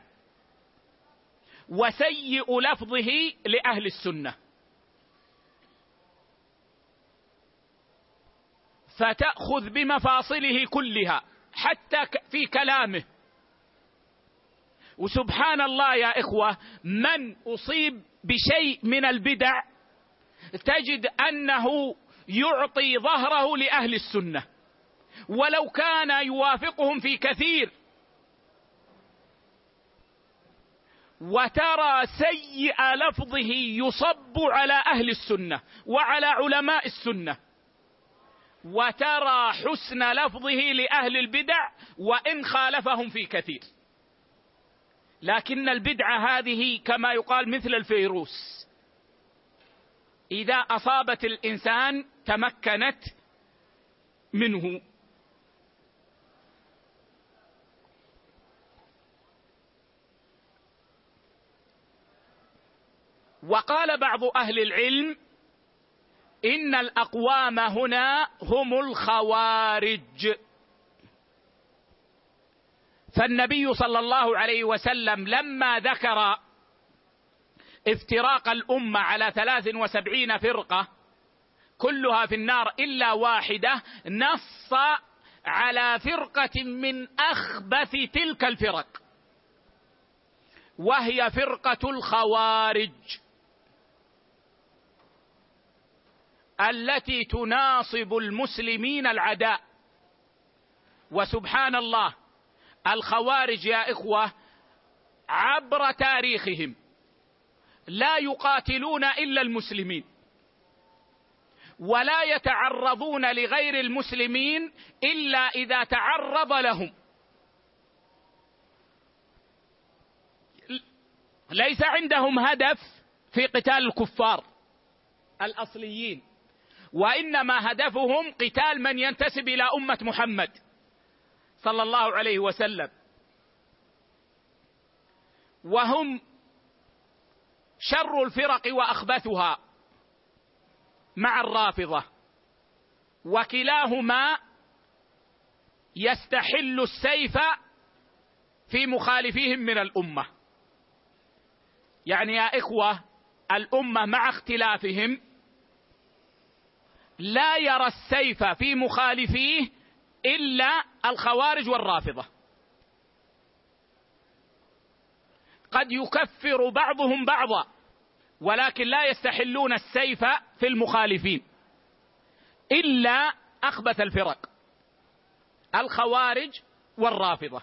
وسيء لفظه لأهل السنة. فتأخذ بمفاصله كلها حتى في كلامه. وسبحان الله يا إخوة، من أصيب بشيء من البدع تجد أنه يعطي ظهره لأهل السنة ولو كان يوافقهم في كثير، وترى سيء لفظه يصب على أهل السنة وعلى علماء السنة، وترى حسن لفظه لأهل البدع وإن خالفهم في كثير. لكن البدعة هذه كما يقال مثل الفيروس، إذا أصابت الإنسان تمكنت منه. وقال بعض أهل العلم إن الأقوام هنا هم الخوارج. فالنبي صلى الله عليه وسلم لما ذكر افتراق الأمة على 73 فرقة كلها في النار إلا واحدة، نص على فرقة من أخبث تلك الفرق، وهي فرقة الخوارج التي تناصب المسلمين العداء. وسبحان الله، الخوارج يا إخوة عبر تاريخهم لا يقاتلون إلا المسلمين، ولا يتعرضون لغير المسلمين إلا إذا تعرض لهم. ليس عندهم هدف في قتال الكفار الأصليين، وإنما هدفهم قتال من ينتسب إلى أمة محمد صلى الله عليه وسلم. وهم شر الفرق وأخبثها مع الرافضة، وكلاهما يستحل السيف في مخالفيهم من الأمة. يعني يا إخوة، الأمة مع اختلافهم لا يرى السيف في مخالفيه إلا الخوارج والرافضة. قد يكفر بعضهم بعضا، ولكن لا يستحلون السيف في المخالفين إلا أخبث الفرق الخوارج والرافضة.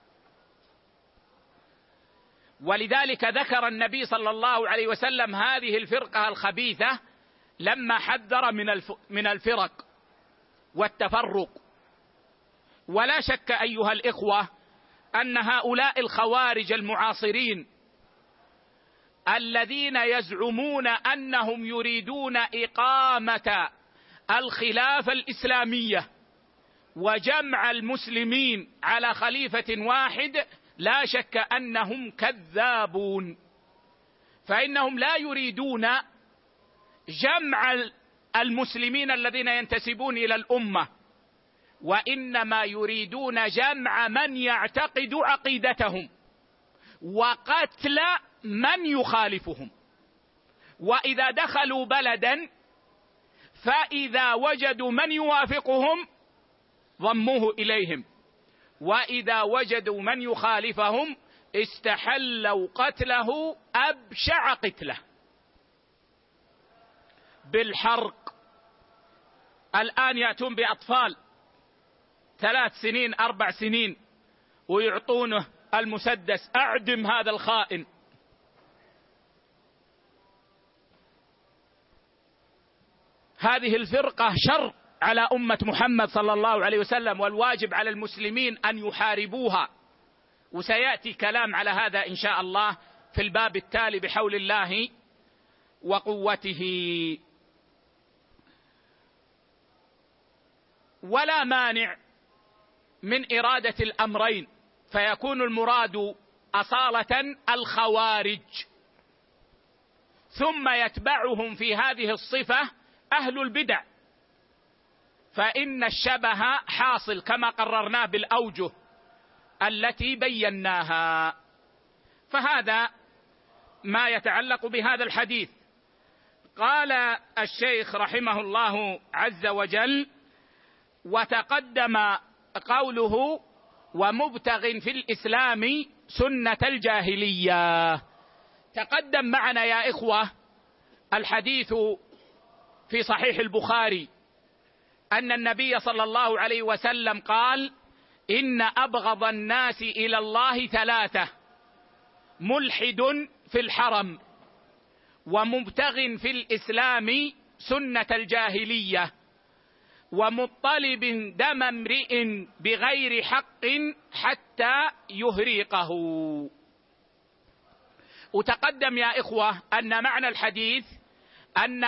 ولذلك ذكر النبي صلى الله عليه وسلم هذه الفرقة الخبيثة لما حذر من الفرق والتفرق. ولا شك أيها الإخوة أن هؤلاء الخوارج المعاصرين الذين يزعمون أنهم يريدون إقامة الخلافة الإسلامية وجمع المسلمين على خليفة واحد، لا شك أنهم كذابون، فإنهم لا يريدون جمع المسلمين الذين ينتسبون إلى الأمة، وإنما يريدون جمع من يعتقد عقيدتهم وقتل من يخالفهم. وإذا دخلوا بلدا فإذا وجدوا من يوافقهم ضموه إليهم، وإذا وجدوا من يخالفهم استحلوا قتله أبشع قتله بالحرق الآن يأتون بأطفال 3 سنين 4 سنين ويعطونه المسدس، أعدم هذا الخائن. هذه الفرقة شر على أمة محمد صلى الله عليه وسلم، والواجب على المسلمين أن يحاربوها، وسيأتي كلام على هذا إن شاء الله في الباب التالي بحول الله وقوته. ولا مانع من إرادة الأمرين، فيكون المراد أصالة الخوارج، ثم يتبعهم في هذه الصفة أهل البدع، فإن الشبه حاصل كما قررناه بالأوجه التي بيناها. فهذا ما يتعلق بهذا الحديث. قال الشيخ رحمه الله عز وجل: وتقدم قوله: ومبتغ في الإسلام سنة الجاهلية. تقدم معنا يا إخوة الحديث في صحيح البخاري أن النبي صلى الله عليه وسلم قال: إن أبغض الناس إلى الله 3: ملحد في الحرم، ومبتغ في الإسلام سنة الجاهلية، ومطلب دم امرئ بغير حق حتى يهريقه. وتقدم يا إخوة أن معنى الحديث أن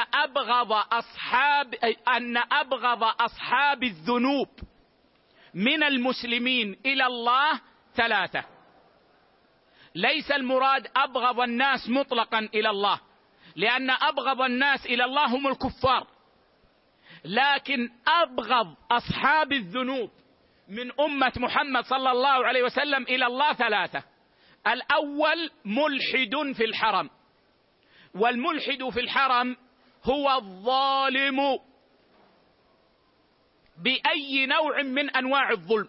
أبغض أصحاب الذنوب من المسلمين إلى الله 3. ليس المراد أبغض الناس مطلقا إلى الله، لأن أبغض الناس إلى الله هم الكفار، لكن أبغض أصحاب الذنوب من أمة محمد صلى الله عليه وسلم إلى الله 3. الأول ملحد في الحرم، والملحد في الحرم هو الظالم بأي نوع من أنواع الظلم،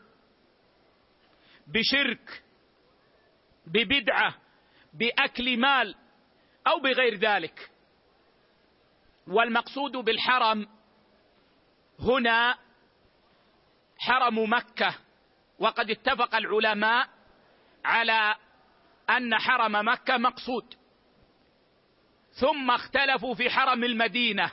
بشرك، ببدعة، بأكل مال، أو بغير ذلك. والمقصود بالحرم هنا حرم مكة، وقد اتفق العلماء على أن حرم مكة مقصود، ثم اختلفوا في حرم المدينة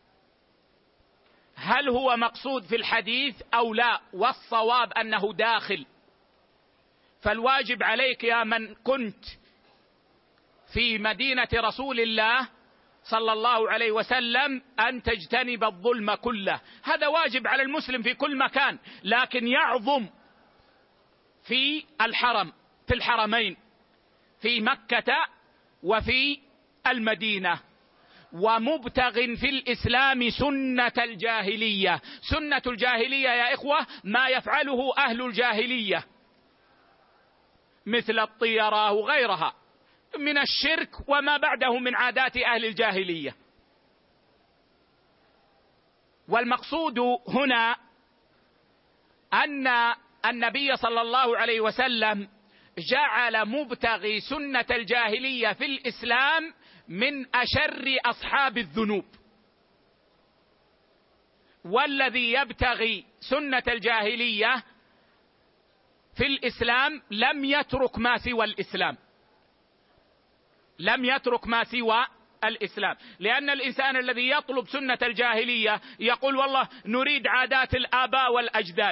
هل هو مقصود في الحديث أو لا، والصواب أنه داخل. فالواجب عليك يا من كنت في مدينة رسول الله صلى الله عليه وسلم أن تجتنب الظلم كله، هذا واجب على المسلم في كل مكان، لكن يعظم في الحرم، في الحرمين، في مكة وفي المدينة. ومبتغ في الإسلام سنة الجاهلية. سنة الجاهلية يا إخوة ما يفعله أهل الجاهلية مثل الطيرة وغيرها من الشرك وما بعده من عادات أهل الجاهلية. والمقصود هنا أن النبي صلى الله عليه وسلم جعل مبتغي سنة الجاهلية في الإسلام من أشر أصحاب الذنوب، والذي يبتغي سنة الجاهلية في الإسلام لم يترك ما سوى الإسلام، لم يترك ما سوى الإسلام. لأن الإنسان الذي يطلب سنة الجاهلية يقول والله نريد عادات الآباء والأجداد،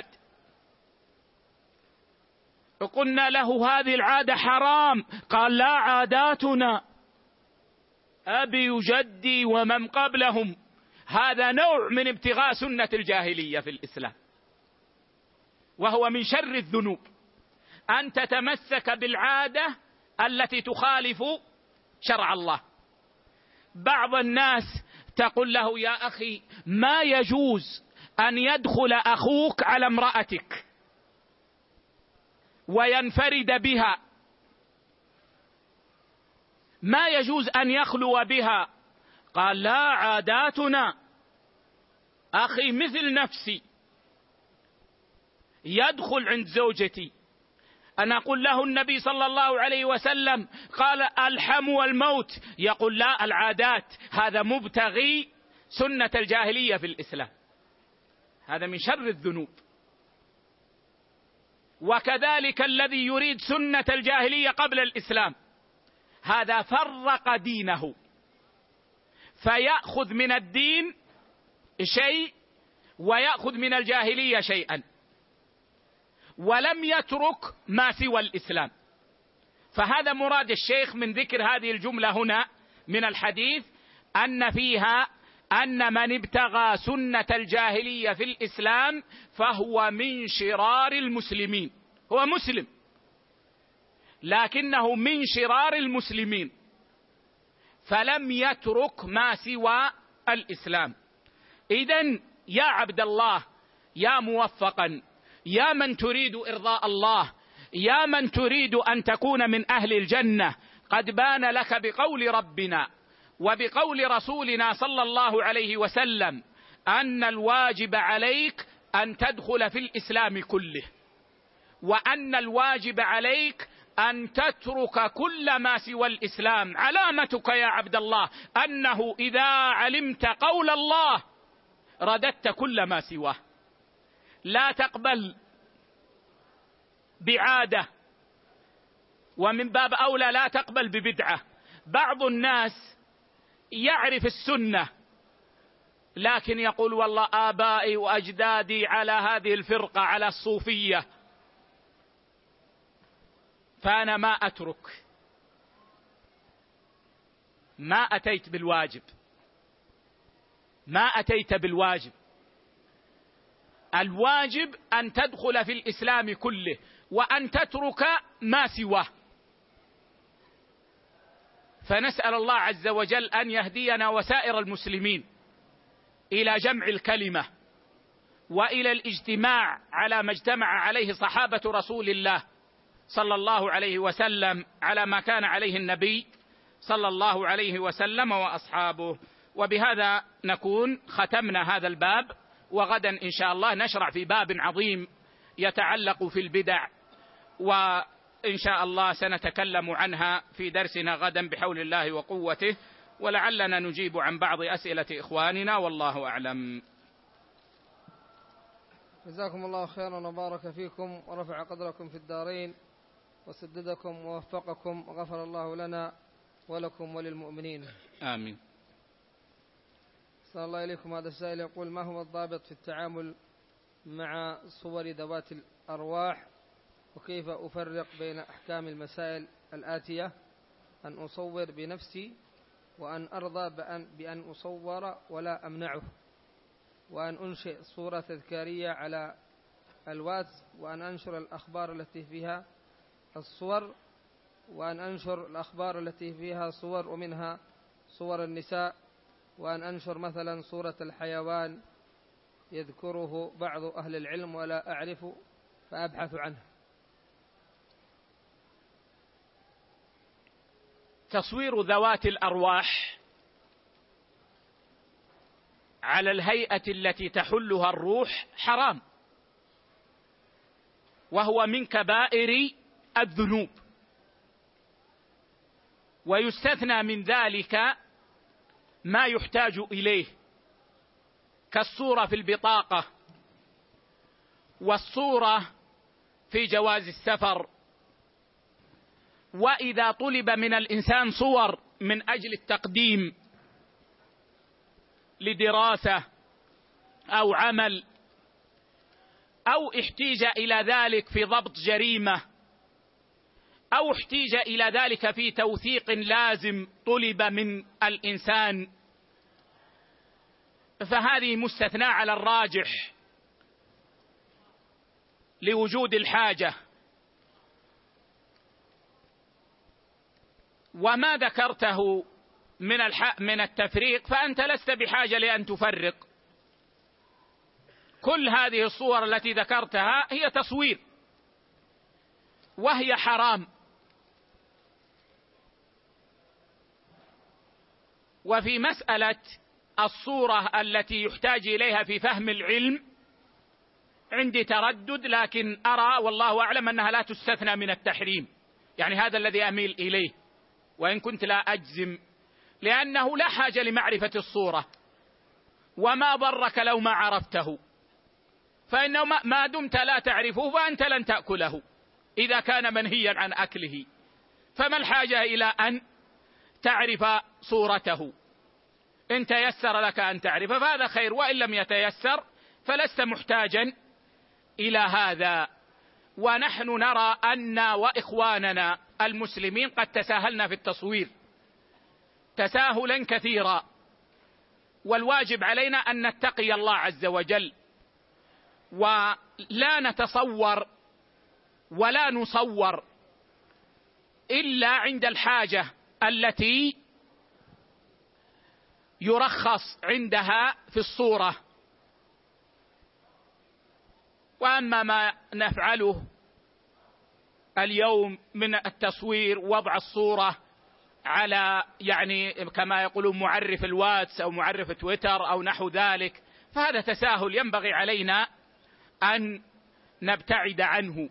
قلنا له هذه العادة حرام، قال لا، عاداتنا أبي وجدي ومن قبلهم. هذا نوع من ابتغاء سنة الجاهلية في الإسلام، وهو من شر الذنوب أن تتمسك بالعادة التي تخالف شرع الله. بعض الناس تقول له يا أخي ما يجوز أن يدخل أخوك على امرأتك وينفرد بها، ما يجوز أن يخلو بها. قال لا، عاداتنا. أخي مثل نفسي يدخل عند زوجتي، أنا أقول له النبي صلى الله عليه وسلم قال الحم والموت، يقول لا، العادات. هذا مبتغي سنة الجاهلية في الإسلام. هذا من شر الذنوب. وكذلك الذي يريد سنة الجاهلية قبل الإسلام، هذا فرق دينه، فيأخذ من الدين شيء ويأخذ من الجاهلية شيئا، ولم يترك ما سوى الإسلام. فهذا مراد الشيخ من ذكر هذه الجملة هنا من الحديث، أن فيها أن من ابتغى سنة الجاهلية في الإسلام فهو من شرار المسلمين. هو مسلم لكنه من شرار المسلمين، فلم يترك ما سوى الإسلام. إذن يا عبد الله، يا موفقا، يا من تريد إرضاء الله، يا من تريد أن تكون من أهل الجنة، قد بان لك بقول ربنا وبقول رسولنا صلى الله عليه وسلم أن الواجب عليك أن تدخل في الإسلام كله، وأن الواجب عليك أن تترك كل ما سوى الإسلام. علامتك يا عبد الله أنه إذا علمت قول الله رددت كل ما سواه، لا تقبل بعادة، ومن باب أولى لا تقبل ببدعة. بعض الناس يعرف السنة لكن يقول والله آبائي وأجدادي على هذه الفرقة، على الصوفية، فأنا ما أترك. ما أتيت بالواجب، ما أتيت بالواجب. الواجب أن تدخل في الإسلام كله وأن تترك ما سواه. فنسأل الله عز وجل أن يهدينا وسائر المسلمين إلى جمع الكلمة وإلى الاجتماع على ما اجتمع عليه صحابة رسول الله صلى الله عليه وسلم، على ما كان عليه النبي صلى الله عليه وسلم وأصحابه. وبهذا نكون ختمنا هذا الباب، وغدا إن شاء الله نشرع في باب عظيم يتعلق في البدع، وإن شاء الله سنتكلم عنها في درسنا غدا بحول الله وقوته، ولعلنا نجيب عن بعض أسئلة إخواننا، والله أعلم. جزاكم الله خيرا وبارك فيكم ورفع قدركم في الدارين وسددكم ووفقكم، وغفر الله لنا ولكم وللمؤمنين. آمين. صلى الله إليكم. هذا السائل يقول: ما هو الضابط في التعامل مع صور ذوات الأرواح، وكيف أفرق بين أحكام المسائل الآتية: أن أصور بنفسي، وأن أرضى بأن أصور ولا أمنعه، وأن أنشئ صورة تذكارية على الواتس، وأن أنشر الأخبار التي فيها الصور، وأن أنشر الأخبار التي فيها صور ومنها صور النساء، وأن أنشر مثلا صورة الحيوان يذكره بعض أهل العلم ولا أعرف فأبحث عنه. تصوير ذوات الأرواح على الهيئة التي تحلها الروح حرام، وهو من كبائر الذنوب، ويستثنى من ذلك ما يحتاج إليه كالصورة في البطاقة، والصورة في جواز السفر. وإذا طلب من الإنسان صور من أجل التقديم لدراسة أو عمل، أو احتيج إلى ذلك في ضبط جريمة، أو احتيج إلى ذلك في توثيق لازم طلب من الإنسان، فهذه مستثناة على الراجح لوجود الحاجة. وما ذكرته من التفريق فأنت لست بحاجة لأن تفرق. كل هذه الصور التي ذكرتها هي تصوير وهي حرام. وفي مسألة الصورة التي يحتاج إليها في فهم العلم عندي تردد، لكن أرى والله أعلم أنها لا تستثنى من التحريم، يعني هذا الذي أميل إليه، وإن كنت لا أجزم، لأنه لا حاجة لمعرفة الصورة، وما ضرك لو ما عرفته. فإنه ما دمت لا تعرفه فأنت لن تأكله إذا كان منهيا عن أكله، فما الحاجة إلى أن تعرف صورته؟ إن تيسر لك أن تعرف فهذا خير، وإن لم يتيسر فلست محتاجا إلى هذا. ونحن نرى أن وإخواننا المسلمين قد تساهلنا في التصوير تساهلا كثيرا، والواجب علينا أن نتقي الله عز وجل، ولا نتصور ولا نصور إلا عند الحاجة التي يرخص عندها في الصورة. وأما ما نفعله اليوم من التصوير وضع الصورة على كما يقولون معرف الواتس أو معرف تويتر أو نحو ذلك، فهذا تساهل ينبغي علينا أن نبتعد عنه.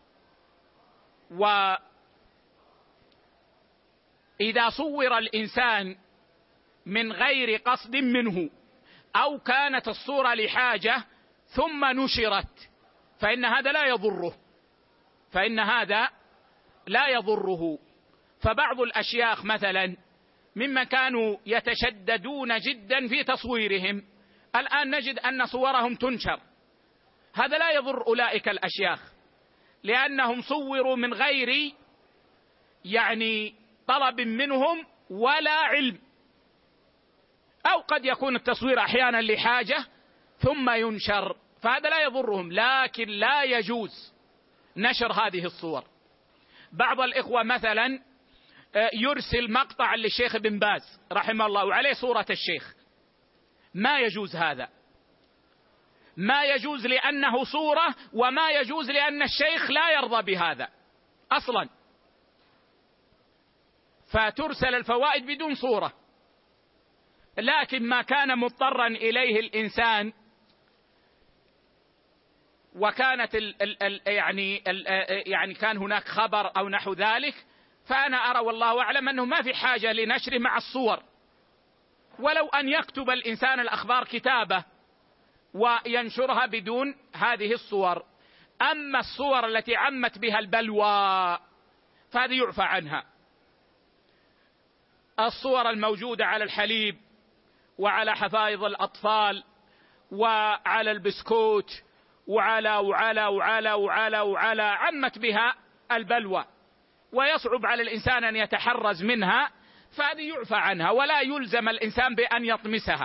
وإذا صور الإنسان من غير قصد منه أو كانت الصورة لحاجة ثم نشرت فإن هذا لا يضره. فبعض الأشياخ مثلا ممن كانوا يتشددون جدا في تصويرهم الآن نجد أن صورهم تنشر، هذا لا يضر أولئك الأشياخ لأنهم صوروا من غير طلب منهم ولا علم، أو قد يكون التصوير أحيانا لحاجة ثم ينشر، فهذا لا يضرهم. لكن لا يجوز نشر هذه الصور. بعض الإخوة مثلا يرسل مقطع للشيخ بن باز رحمه الله وعليه صورة الشيخ، ما يجوز هذا، ما يجوز لأنه صورة، وما يجوز لأن الشيخ لا يرضى بهذا أصلا، فترسل الفوائد بدون صورة. لكن ما كان مضطرا إليه الإنسان وكانت كان هناك خبر أو نحو ذلك، فأنا أرى والله أعلم أنه ما في حاجة لنشره مع الصور، ولو أن يكتب الإنسان الأخبار كتابة وينشرها بدون هذه الصور. أما الصور التي عمت بها البلوى فهذه يعفى عنها. الصور الموجودة على الحليب وعلى حفايض الأطفال وعلى البسكوت وعلى وعلى وعلى وعلى وعلى عمت بها البلوى ويصعب على الإنسان أن يتحرز منها، فهذه يعفى عنها ولا يلزم الإنسان بأن يطمسها،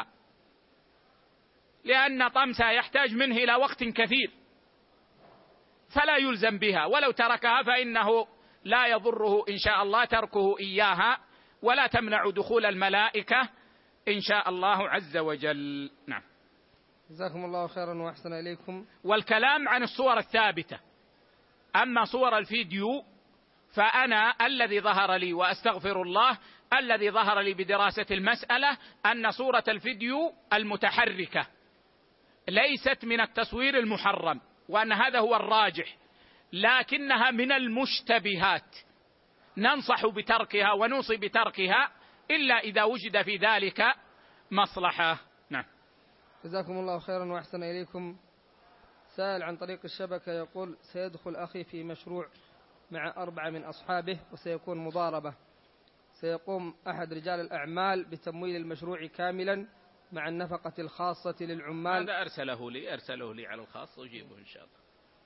لأن طمسها يحتاج منه إلى وقت كثير، فلا يلزم بها، ولو تركها فإنه لا يضره إن شاء الله تركه إياها، ولا تمنع دخول الملائكة إن شاء الله عز وجل. نعم. جزاكم الله خيرا وأحسن إليكم. والكلام عن الصور الثابتة. أما صور الفيديو فأنا الذي ظهر لي، وأستغفر الله، الذي ظهر لي بدراسة المسألة أن صورة الفيديو المتحركة ليست من التصوير المحرم، وأن هذا هو الراجح، لكنها من المشتبهات ننصح بتركها ونوصي بتركها إلا إذا وجد في ذلك مصلحة. نعم. جزاكم الله خيرا وأحسن إليكم. سائل عن طريق الشبكة يقول: سيدخل أخي في مشروع مع 4 من أصحابه وسيكون مضاربة، سيقوم أحد رجال الأعمال بتمويل المشروع كاملا مع النفقة الخاصة للعمال. هذا أرسله لي على الخاص، أجيبه إن شاء الله.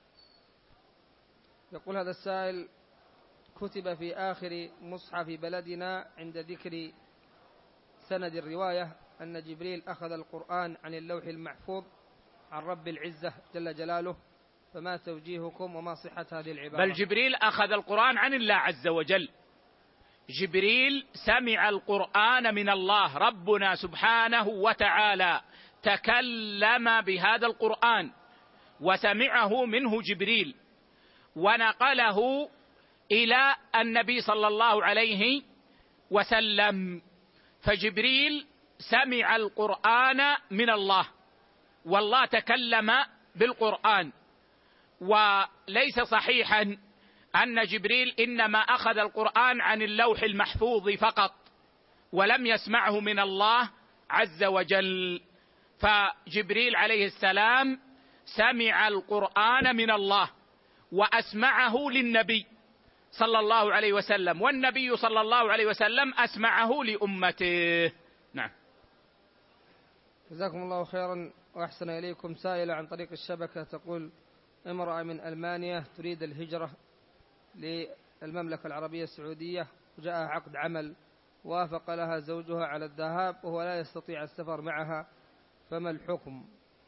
يقول هذا السائل: كتب في آخر مصحف بلدنا عند ذكر سند الرواية أن جبريل أخذ القرآن عن اللوح المحفوظ عن رب العزة جل جلاله، فما توجيهكم وما صحة هذه العبارة؟ بل جبريل أخذ القرآن عن الله عز وجل، جبريل سمع القرآن من الله، ربنا سبحانه وتعالى تكلم بهذا القرآن وسمعه منه جبريل ونقله إلى النبي صلى الله عليه وسلم، فجبريل سمع القرآن من الله والله تكلم بالقرآن. وليس صحيحا أن جبريل إنما أخذ القرآن عن اللوح المحفوظ فقط ولم يسمعه من الله عز وجل، فجبريل عليه السلام سمع القرآن من الله وأسمعه للنبي صلى الله عليه وسلم، والنبي صلى الله عليه وسلم أسمعه لأمته. نعم. جزاكم الله خيرا وأحسن إليكم. سائلة عن طريق الشبكة تقول: امرأة من ألمانيا تريد الهجرة للمملكة العربية السعودية، وجاءها عقد عمل، وافق لها زوجها على الذهاب وهو لا يستطيع السفر معها، فما الحكم؟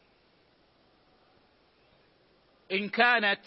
إن كانت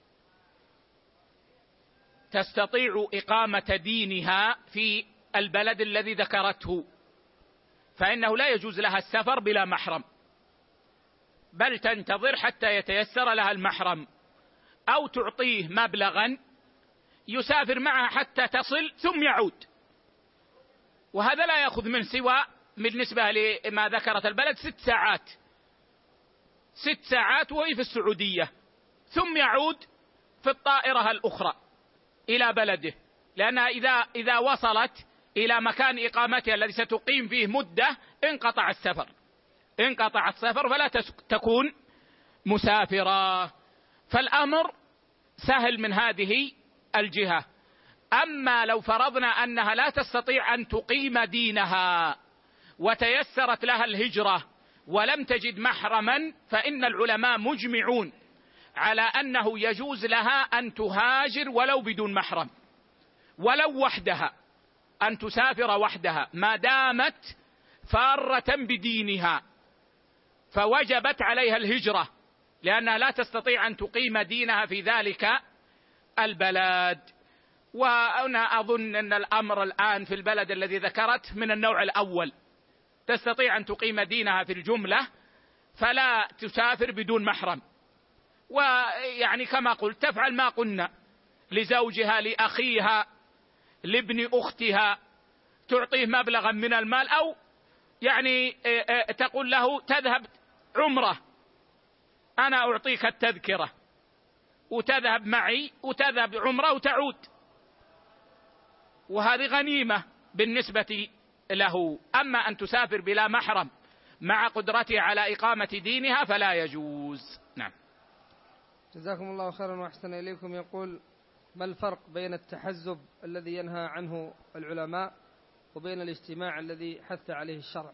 تستطيع إقامة دينها في البلد الذي ذكرته فإنه لا يجوز لها السفر بلا محرم، بل تنتظر حتى يتيسر لها المحرم، أو تعطيه مبلغا يسافر معها حتى تصل ثم يعود، وهذا لا يأخذ من سوى بالنسبة لما ذكرت البلد 6 ساعات، 6 ساعات وهي في السعودية، ثم يعود في الطائرة الأخرى إلى بلده، لأنها إذا وصلت إلى مكان إقامتها الذي ستقيم فيه مدة انقطع السفر فلا تكون مسافرة. فالأمر سهل من هذه الجهة. أما لو فرضنا أنها لا تستطيع أن تقيم دينها وتيسرت لها الهجرة ولم تجد محرما، فإن العلماء مجمعون على أنه يجوز لها أن تهاجر ولو بدون محرم، ولو وحدها، أن تسافر وحدها ما دامت فارة بدينها، فوجبت عليها الهجرة لأنها لا تستطيع أن تقيم دينها في ذلك البلد. وأنا أظن أن الأمر الآن في البلد الذي ذكرت من النوع الأول، تستطيع أن تقيم دينها في الجملة فلا تسافر بدون محرم، ويعني كما قلت تفعل ما قلنا لزوجها، لأخيها، لابن أختها، تعطيه مبلغا من المال، أو يعني تقول له تذهب عمرة، أنا أعطيك التذكرة وتذهب معي وتذهب عمرة وتعود، وهذه غنيمة بالنسبة له. أما أن تسافر بلا محرم مع قدرتها على إقامة دينها فلا يجوز. نعم. جزاكم الله خيرا وأحسن إليكم. يقول: ما الفرق بين التحزب الذي ينهى عنه العلماء وبين الاجتماع الذي حث عليه الشرع؟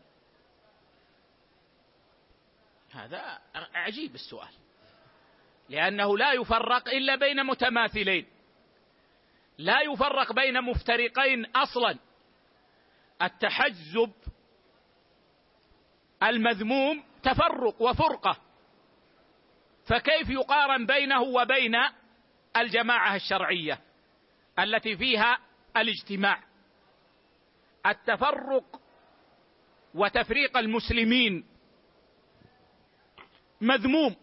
هذا عجيب السؤال، لأنه لا يفرق إلا بين متماثلين، لا يفرق بين مفترقين أصلا. التحزب المذموم تفرق وفرقة، فكيف يقارن بينه وبين الجماعة الشرعية التي فيها الاجتماع؟ التفرق وتفريق المسلمين مذموم،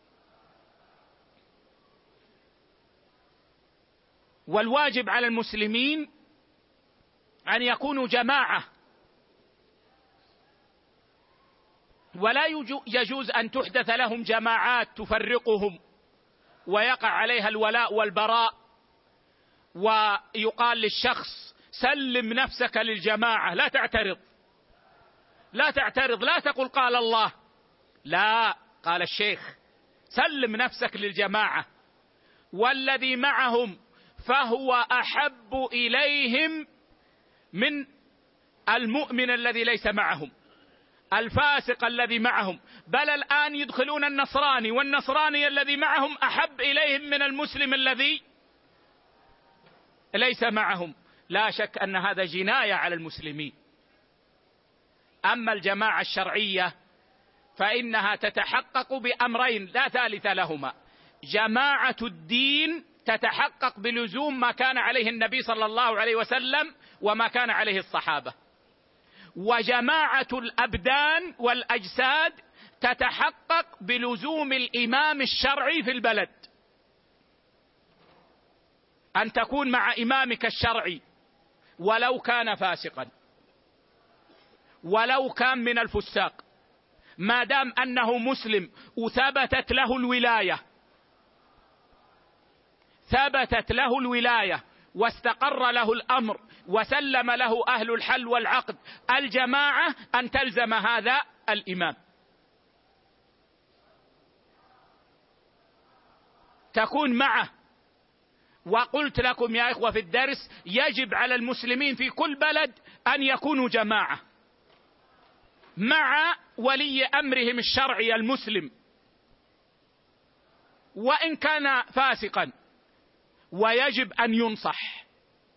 والواجب على المسلمين أن يكونوا جماعة، ولا يجوز أن تحدث لهم جماعات تفرقهم ويقع عليها الولاء والبراء، ويقال للشخص سلم نفسك للجماعة، لا تعترض، لا تقل قال الله، لا، قال الشيخ، سلم نفسك للجماعة، والذي معهم فهو أحب إليهم من المؤمن الذي ليس معهم، الفاسق الذي معهم، بل الآن يدخلون النصراني، والنصراني الذي معهم أحب إليهم من المسلم الذي ليس معهم. لا شك أن هذا جناية على المسلمين. أما الجماعة الشرعية فإنها تتحقق بأمرين لا ثالث لهما: جماعة الدين تتحقق بلزوم ما كان عليه النبي صلى الله عليه وسلم وما كان عليه الصحابة، وجماعة الأبدان والأجساد تتحقق بلزوم الإمام الشرعي في البلد، أن تكون مع إمامك الشرعي ولو كان فاسقا، ولو كان من الفساق، ما دام أنه مسلم وثبتت له الولاية واستقر له الأمر وسلم له أهل الحل والعقد، الجماعة أن تلزم هذا الإمام. تكون معه. وقلت لكم يا إخوة في الدرس يجب على المسلمين في كل بلد أن يكونوا جماعة مع ولي أمرهم الشرعي المسلم وإن كان فاسقا، ويجب أن ينصح.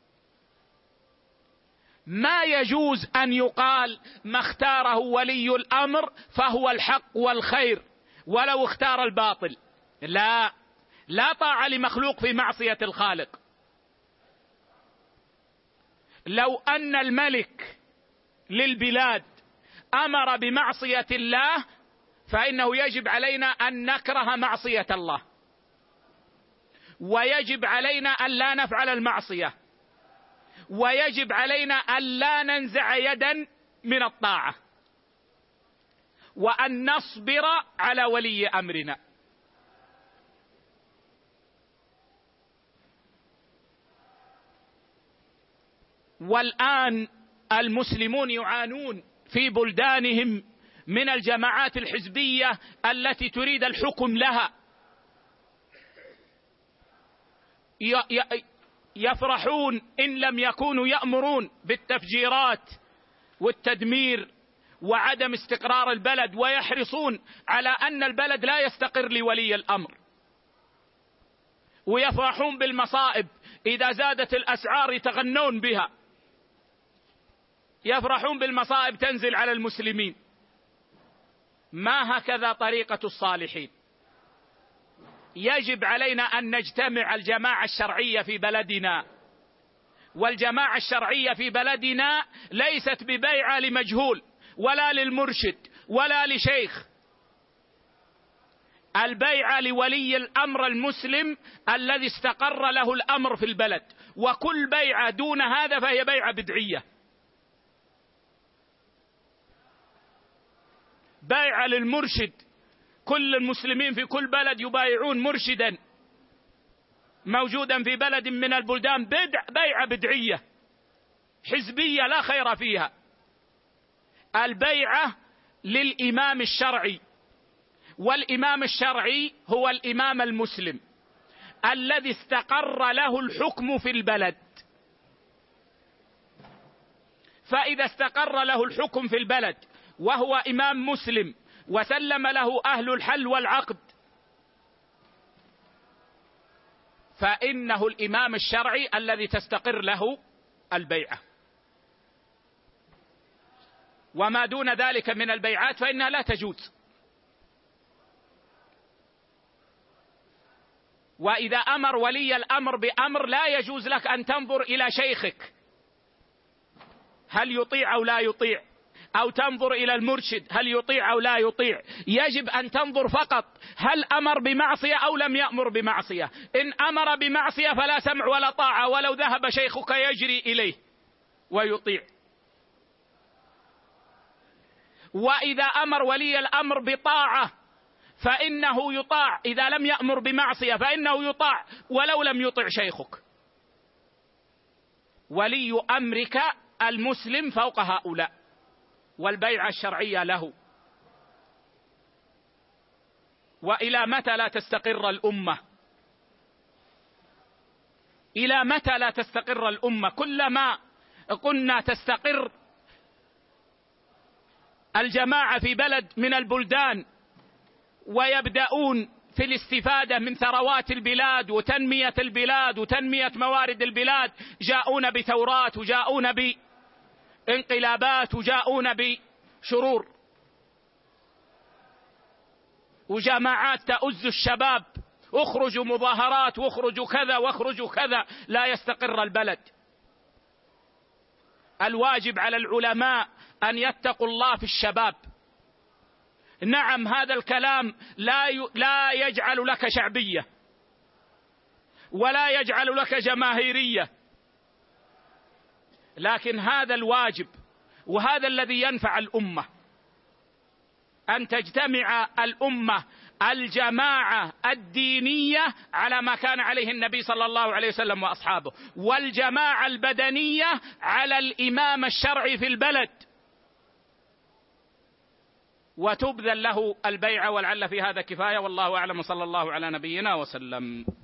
ما يجوز أن يقال ما اختاره ولي الأمر فهو الحق والخير ولو اختار الباطل. لا طاعة لمخلوق في معصية الخالق. لو أن الملك للبلاد أمر بمعصية الله فإنه يجب علينا أن نكره معصية الله، ويجب علينا أن لا نفعل المعصية، ويجب علينا أن لا ننزع يدا من الطاعة، وأن نصبر على ولي أمرنا. والآن المسلمون يعانون في بلدانهم من الجماعات الحزبية التي تريد الحكم لها. يفرحون إن لم يكونوا يأمرون بالتفجيرات والتدمير وعدم استقرار البلد، ويحرصون على أن البلد لا يستقر لولي الأمر. ويفرحون بالمصائب، إذا زادت الأسعار يتغنون بها، يفرحون بالمصائب تنزل على المسلمين. ما هكذا طريقة الصالحين. يجب علينا أن نجتمع الجماعة الشرعية في بلدنا، والجماعة الشرعية في بلدنا ليست ببيعة لمجهول ولا للمرشد ولا لشيخ. البيعة لولي الأمر المسلم الذي استقر له الأمر في البلد، وكل بيعة دون هذا فهي بيعة بدعية. بيعة للمرشد، كل المسلمين في كل بلد يبايعون مرشدا موجودا في بلد من البلدان، بيعة بدعية حزبية لا خير فيها. البيعة للإمام الشرعي، والإمام الشرعي هو الإمام المسلم الذي استقر له الحكم في البلد. فإذا استقر له الحكم في البلد وهو إمام مسلم وسلم له أهل الحل والعقد، فإنه الإمام الشرعي الذي تستقر له البيعة. وما دون ذلك من البيعات فإنها لا تجوز. وإذا أمر ولي الأمر بأمر لا يجوز لك أن تنظر إلى شيخك هل يطيع أو لا يطيع، أو تنظر إلى المرشد هل يطيع أو لا يطيع. يجب أن تنظر فقط هل أمر بمعصية أو لم يأمر بمعصية. إن أمر بمعصية فلا سمع ولا طاعة ولو ذهب شيخك يجري إليه ويطيع. وإذا أمر ولي الأمر بطاعة فإنه يطاع، إذا لم يأمر بمعصية فإنه يطاع ولو لم يطع شيخك. ولي أمرك المسلم فوق هؤلاء، والبيعة الشرعية له. وإلى متى لا تستقر الأمة؟ إلى متى لا تستقر الأمة؟ كلما قلنا تستقر الجماعة في بلد من البلدان ويبدأون في الاستفادة من ثروات البلاد وتنمية البلاد وتنمية موارد البلاد، جاءون بثورات وجاءون بانقلابات وجاءون بشرور وجماعات تؤز الشباب، اخرجوا مظاهرات واخرجوا كذا واخرجوا كذا، لا يستقر البلد. الواجب على العلماء أن يتقوا الله في الشباب. نعم هذا الكلام لا يجعل لك شعبية ولا يجعل لك جماهيرية، لكن هذا الواجب وهذا الذي ينفع الأمة، أن تجتمع الأمة الجماعة الدينية على ما كان عليه النبي صلى الله عليه وسلم وأصحابه، والجماعة البدنية على الإمام الشرعي في البلد. وتبذل له البيعة، ولعل في هذا كفاية، والله أعلم، صلى الله على نبينا وسلم.